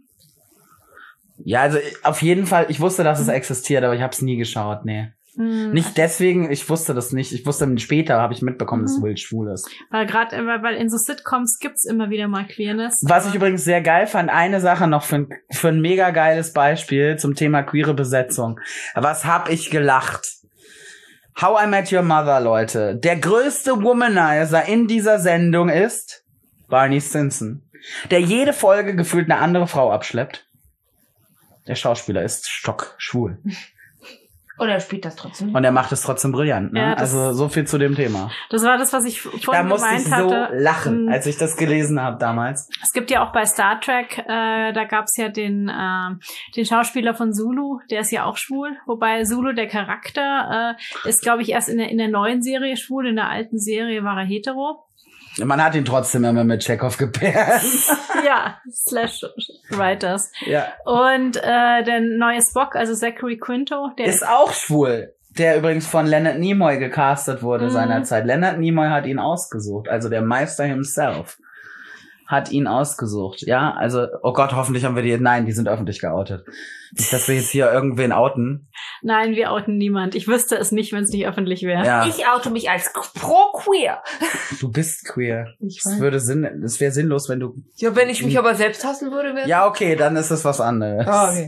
Ja, also auf jeden Fall, ich wusste, dass es existiert, aber ich habe es nie geschaut, nee. Mhm. Nicht deswegen, ich wusste das nicht. Ich wusste später, habe ich mitbekommen, dass Mhm. Will schwul ist. Weil gerade, weil, weil in so Sitcoms gibt's immer wieder mal Queerness. Was ich aber- übrigens sehr geil fand, eine Sache noch für ein, für ein mega geiles Beispiel zum Thema queere Besetzung. Was hab ich gelacht? How I Met Your Mother, Leute. Der größte Womanizer in dieser Sendung ist Barney Stinson, der jede Folge gefühlt eine andere Frau abschleppt. Der Schauspieler ist stockschwul. Oder spielt das trotzdem? Und er macht es trotzdem brillant. Ne? Ja, das- also so viel zu dem Thema. Das war das, was ich vorhin Da musste ich gemeint so hatte. lachen, Mhm. als ich das gelesen habe damals. Es gibt ja auch bei Star Trek, äh, da gab's ja den, ähm, den Schauspieler von Zulu, der ist ja auch schwul. Wobei Zulu, der Charakter, äh, ist, glaube ich, erst in der, in der neuen Serie schwul. In der alten Serie war er hetero. Man hat ihn trotzdem immer mit Chekhov gepaart. Ja, slash Writers. Ja. Und äh, der neue Spock, also Zachary Quinto, der Ist auch schwul. Der übrigens von Leonard Nimoy gecastet wurde Mhm. seinerzeit. Leonard Nimoy hat ihn ausgesucht. Also der Meister himself hat ihn ausgesucht. Ja, also, oh Gott, hoffentlich haben wir die, nein, die sind öffentlich geoutet. Nicht, dass wir jetzt hier irgendwen outen. Nein, wir outen niemand. Ich wüsste es nicht, wenn es nicht öffentlich wäre. Ja, Ich oute mich als pro-queer. du bist queer. Ich Das würde Sinn, das wäre sinnlos, wenn du, Ja, wenn ich mich aber selbst hassen würde, wäre ja, okay, dann ist es was anderes. Ah, okay.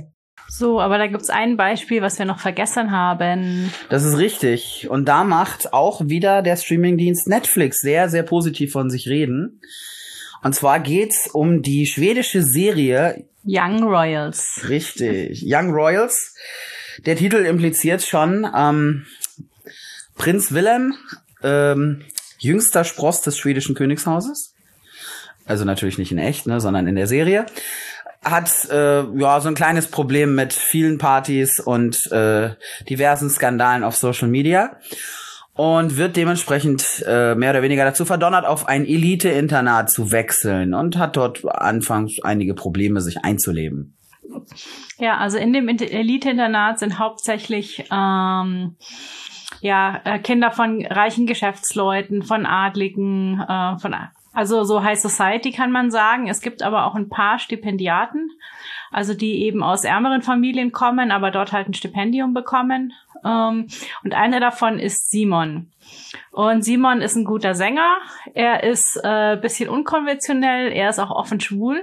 So, aber da gibt's ein Beispiel, was wir noch vergessen haben. Das ist richtig. Und da macht auch wieder der Streamingdienst Netflix sehr, sehr positiv von sich reden. Und zwar geht's um die schwedische Serie Young Royals. Richtig. Young Royals. Der Titel impliziert schon, ähm, Prinz Wilhelm, ähm, jüngster Spross des schwedischen Königshauses. Also natürlich nicht in echt, ne, sondern in der Serie. Hat äh, ja so ein kleines Problem mit vielen Partys und äh, diversen Skandalen auf Social Media und wird dementsprechend äh, mehr oder weniger dazu verdonnert, auf ein Elite-Internat zu wechseln und hat dort anfangs einige Probleme, sich einzuleben. Ja, also in dem Elite-Internat sind hauptsächlich ähm, ja Kinder von reichen Geschäftsleuten, von Adligen, äh, von Also so High Society kann man sagen. Es gibt aber auch ein paar Stipendiaten, also die eben aus ärmeren Familien kommen, aber dort halt ein Stipendium bekommen. Und einer davon ist Simon. Und Simon ist ein guter Sänger. Er ist ein äh, bisschen unkonventionell. Er ist auch offen schwul.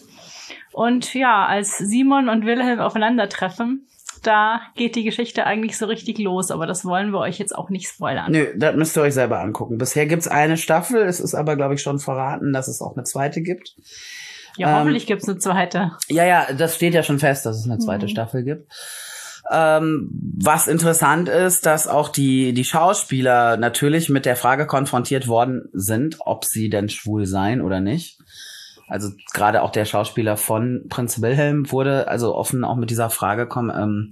Und ja, als Simon und Wilhelm aufeinandertreffen, da geht die Geschichte eigentlich so richtig los, aber das wollen wir euch jetzt auch nicht spoilern. Nö, das müsst ihr euch selber angucken. Bisher gibt's eine Staffel, es ist aber, glaube ich, schon verraten, dass es auch eine zweite gibt. Ja, ähm, hoffentlich gibt's eine zweite. Ja, ja, das steht ja schon fest, dass es eine zweite mhm. Staffel gibt. Ähm, was interessant ist, dass auch die, die Schauspieler natürlich mit der Frage konfrontiert worden sind, ob sie denn schwul seien oder nicht. Also gerade auch der Schauspieler von Prinz Wilhelm wurde also offen auch mit dieser Frage kom- ähm,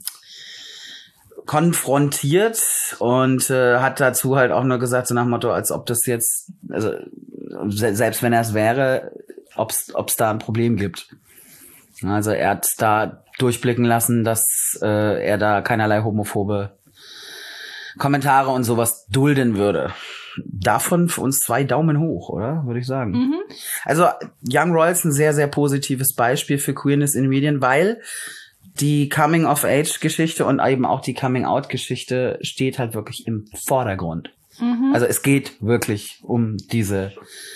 konfrontiert und äh, hat dazu halt auch nur gesagt, so nach dem Motto, als ob das jetzt, also se- selbst wenn er es wäre, ob es da ein Problem gibt. Also er hat da durchblicken lassen, dass äh, er da keinerlei homophobe Kommentare und sowas dulden würde. Davon für uns zwei Daumen hoch, oder? Würde ich sagen. Mhm. Also Young Royals ein sehr, sehr positives Beispiel für Queerness in Medien, weil die Coming-of-Age-Geschichte und eben auch die Coming-out-Geschichte steht halt wirklich im Vordergrund. Mhm. Also es geht wirklich um diese,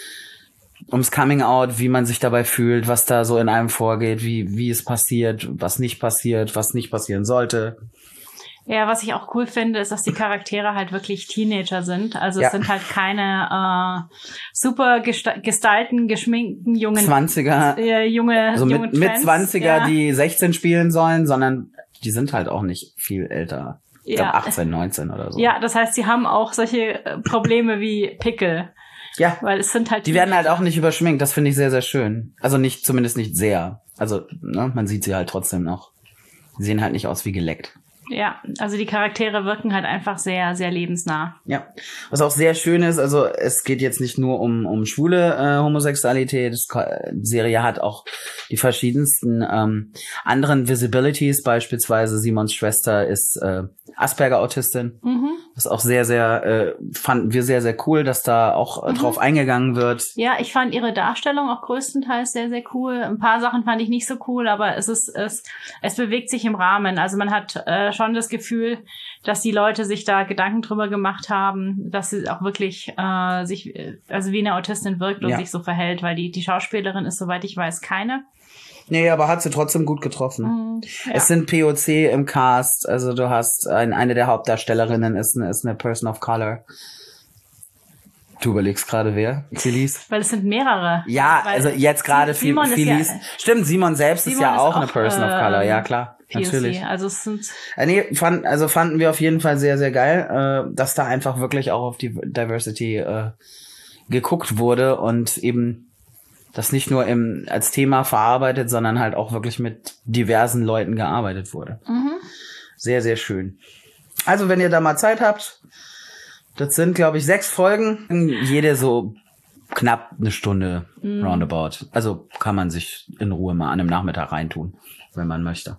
ums Coming-out, wie man sich dabei fühlt, was da so in einem vorgeht, wie, wie es passiert, was nicht passiert, was nicht passieren sollte. Ja, was ich auch cool finde, ist, dass die Charaktere halt wirklich Teenager sind. Also ja. es sind halt keine äh, super gesta- gestylten, geschminkten jungen Zwanziger, äh, junge, also junge mit, mit Zwanziger, ja. die sechzehn spielen sollen, sondern die sind halt auch nicht viel älter. Ich ja. glaube achtzehn, neunzehn oder so. Ja, das heißt, sie haben auch solche Probleme wie Pickel. Ja, weil es sind halt die werden halt auch nicht überschminkt. Das finde ich sehr, sehr schön. Also nicht, zumindest nicht sehr. Also ne, man sieht sie halt trotzdem noch. Sie sehen halt nicht aus wie geleckt. Ja, also die Charaktere wirken halt einfach sehr, sehr lebensnah. Ja, was auch sehr schön ist, also es geht jetzt nicht nur um um schwule äh, Homosexualität, die Serie hat auch die verschiedensten ähm, anderen Visibilities, beispielsweise Simons Schwester ist äh, Asperger-Autistin. Mhm. Das ist auch sehr, sehr, äh, fanden wir sehr, sehr cool, dass da auch äh, mhm. drauf eingegangen wird. Ja, ich fand ihre Darstellung auch größtenteils sehr, sehr cool. Ein paar Sachen fand ich nicht so cool, aber es ist, es, es bewegt sich im Rahmen. Also man hat äh, schon das Gefühl, dass die Leute sich da Gedanken drüber gemacht haben, dass sie auch wirklich äh, sich, also wie eine Autistin wirkt und ja. sich so verhält, weil die, die Schauspielerin ist, soweit ich weiß, keine. Nee, aber hat sie trotzdem gut getroffen. Mhm, ja. Es sind P O C im Cast, also du hast ein, eine der Hauptdarstellerinnen ist eine, ist eine Person of Color. Du überlegst gerade, wer? Felice? Weil es sind mehrere. Ja, weil also jetzt gerade Felice. Ja, stimmt, Simon selbst Simon ist ja auch, ist auch eine Person äh, of Color, ja klar. P O C. Natürlich. Also es sind äh, nee, fand, also fanden wir auf jeden Fall sehr, sehr geil, äh, dass da einfach wirklich auch auf die Diversity äh, geguckt wurde und eben das nicht nur im, als Thema verarbeitet, sondern halt auch wirklich mit diversen Leuten gearbeitet wurde. Mhm. Sehr, sehr schön. Also, wenn ihr da mal Zeit habt, das sind, glaube ich, sechs Folgen, jede so knapp eine Stunde mhm. roundabout. Also kann man sich in Ruhe mal an einem Nachmittag reintun, wenn man möchte.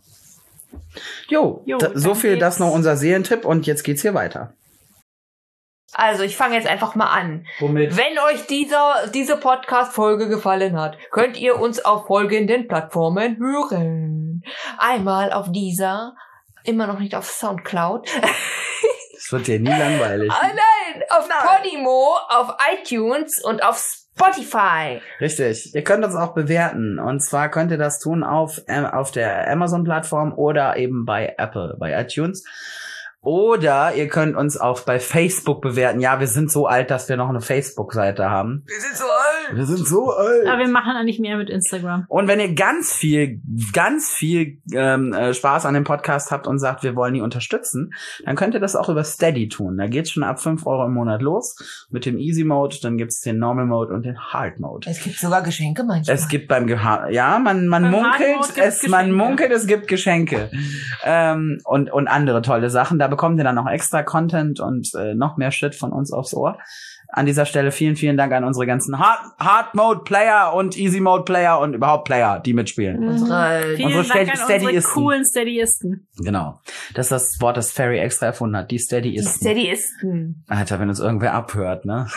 Jo, jo da, so viel geht's. Das noch unser Serientipp und jetzt geht's hier weiter. Also, ich fange jetzt einfach mal an. Womit? Wenn euch dieser, diese Podcast-Folge gefallen hat, könnt ihr uns auf folgenden Plattformen hören. Einmal auf dieser, immer noch nicht auf Soundcloud. Das wird dir nie langweilig. Ah, nein, auf nein. Podimo, auf iTunes und auf Spotify. Richtig. Ihr könnt uns auch bewerten. Und zwar könnt ihr das tun auf, auf der Amazon-Plattform oder eben bei Apple, bei iTunes. Oder ihr könnt uns auch bei Facebook bewerten. Ja, wir sind so alt, dass wir noch eine Facebook-Seite haben. Wir sind so alt. Wir sind so alt. Aber wir machen eigentlich mehr mit Instagram. Und wenn ihr ganz viel, ganz viel ähm, äh, Spaß an dem Podcast habt und sagt, wir wollen ihn unterstützen, dann könnt ihr das auch über Steady tun. Da geht's schon ab fünf Euro im Monat los mit dem Easy Mode, dann gibt's den Normal Mode und den Hard Mode. Es gibt sogar Geschenke manchmal. Es gibt beim Geha- ja, man man Beim munkelt, Hard Mode es gibt's man Geschenke. munkelt, es gibt Geschenke ähm, und und andere tolle Sachen. Da bekommt ihr dann noch extra Content und äh, noch mehr Shit von uns aufs Ohr. An dieser Stelle vielen, vielen Dank an unsere ganzen Hard, Hard Mode Player und Easy Mode Player und überhaupt Player, die mitspielen. Unsere Vielen Unsere Dank an unsere Steadyisten. coolen Steadyisten. Genau. Das ist das Wort, das Ferry extra erfunden hat. Die Steady die ist. Steadyisten. Alter, wenn uns irgendwer abhört, ne?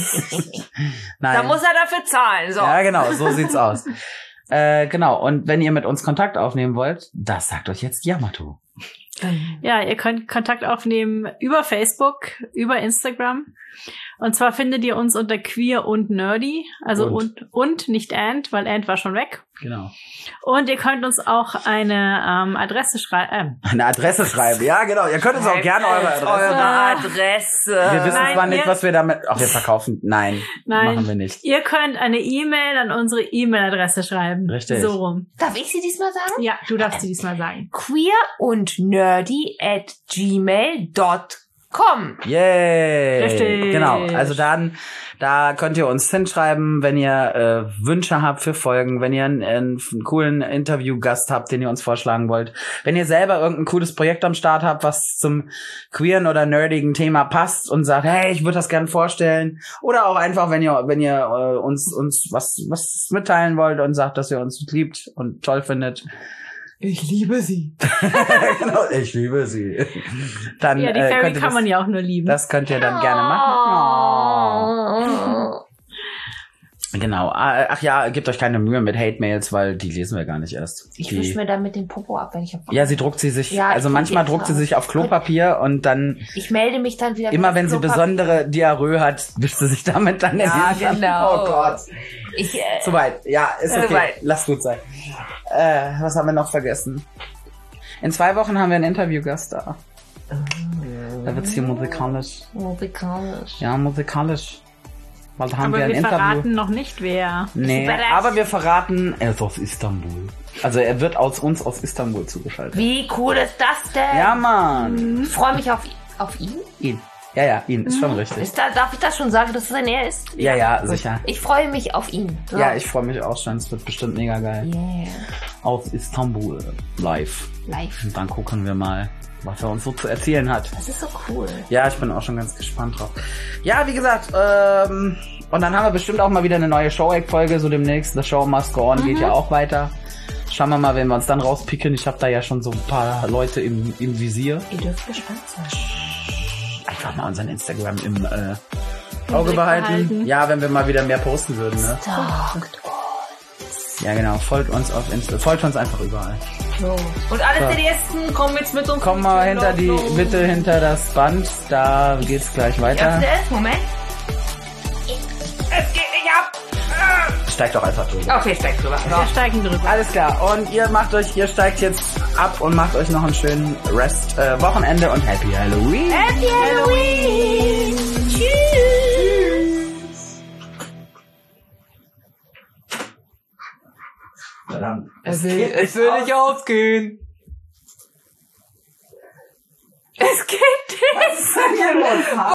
Nein. Da muss er dafür zahlen. So. Ja, genau, so sieht's aus. Äh, genau. Und wenn ihr mit uns Kontakt aufnehmen wollt, das sagt euch jetzt Yamato. Ja, ihr könnt Kontakt aufnehmen über Facebook, über Instagram. Und zwar findet ihr uns unter Queer und Nerdy. Also und, und, und nicht and, weil and war schon weg. Genau. Und ihr könnt uns auch eine ähm, Adresse schreiben. Eine Adresse schreiben. Ja, genau. Ihr könnt uns auch gerne eure Adresse. Eure Adresse. Wir wissen Nein, zwar nicht, ihr- was wir damit. Ach, wir verkaufen. Nein, Nein. machen wir nicht. Ihr könnt eine E-Mail an unsere E-Mail-Adresse schreiben. Richtig. So rum. Darf ich sie diesmal sagen? Ja, du darfst sie diesmal sagen. Queer und nerdy at gmail dot com. Yay! Richtig. Genau. Also dann, da könnt ihr uns hinschreiben, wenn ihr äh, Wünsche habt für Folgen, wenn ihr einen, einen coolen Interviewgast habt, den ihr uns vorschlagen wollt, wenn ihr selber irgendein cooles Projekt am Start habt, was zum queeren oder nerdigen Thema passt und sagt, hey, ich würde das gerne vorstellen, oder auch einfach, wenn ihr, wenn ihr äh, uns uns was was mitteilen wollt und sagt, dass ihr uns liebt und toll findet. Ich liebe sie. Genau, ich liebe sie. Dann Ja, die äh, Fairy könnt ihr kann das, man ja auch nur lieben. das könnt ihr dann gerne machen. Oh. Genau. Ah, Ach ja, gebt euch keine Mühe mit Hate-Mails, weil die lesen wir gar nicht erst. Ich Die, wisch mir damit den Popo ab, wenn ich hab. ja, sie druckt sie sich, Ja, ich also druck manchmal die druckt sie extra sich auf Klopapier und dann, Ich melde mich dann wieder. immer mit wenn sie Klopapier. besondere Diarrhoe hat, wischt sie sich damit dann in Ja, den Hintern. genau. Oh Gott. Ich, äh, Soweit. Ja, ist okay. Soweit. Lass gut sein. Äh, was haben wir noch vergessen? In zwei Wochen haben wir einen Interviewgast da. Da wird's hier musikalisch. musikalisch. Ja, musikalisch. Weil da haben Aber wir ein wir Interview. verraten noch nicht, wer. Nee, Überraschend. aber wir verraten, er ist aus Istanbul. Also er wird aus uns aus Istanbul zugeschaltet. Wie cool ist das denn? Ja, Mann. Ich freue mich auf, auf ihn. Ihn. Ja, ja, ihn. Ist schon richtig. Ist da, darf ich das schon sagen, dass es ein Er ist? Ja, ja, sicher. Ich freue mich auf ihn. So. Ja, ich freue mich auch schon. Es wird bestimmt mega geil. Yeah. Aus Istanbul. Live. Live. Und dann gucken wir mal, was er uns so zu erzählen hat. Das ist so cool. Ja, ich bin auch schon ganz gespannt drauf. Ja, wie gesagt, ähm, und dann haben wir bestimmt auch mal wieder eine neue Show-Egg-Folge, so demnächst. The Show Must Go On geht ja auch weiter. Schauen wir mal, wenn wir uns dann rauspicken. Ich habe da ja schon so ein paar Leute im, im Visier. Ihr dürft gespannt sein. Einfach mal unseren Instagram im äh, Im Auge Blick behalten. behalten. Ja, wenn wir mal wieder mehr posten würden, ne? Sagt Ja, genau. Folgt uns auf Insta. Folgt uns einfach überall. so. Und alle So. C D Esten kommen jetzt mit uns. Komm mal hinter die, Los. bitte hinter das Band. Da geht's gleich Ich weiter. öffne es. Moment. Es geht nicht ab. Steigt doch einfach drüber. Okay, steig drüber. Wir So. steigen drüber. Alles klar. Und ihr macht euch, ihr steigt jetzt ab und macht euch noch einen schönen Rest, äh, Wochenende und Happy Halloween. Happy Halloween. Tschüss. Verdammt. Es will, es will nicht aufgehen. Es geht nicht.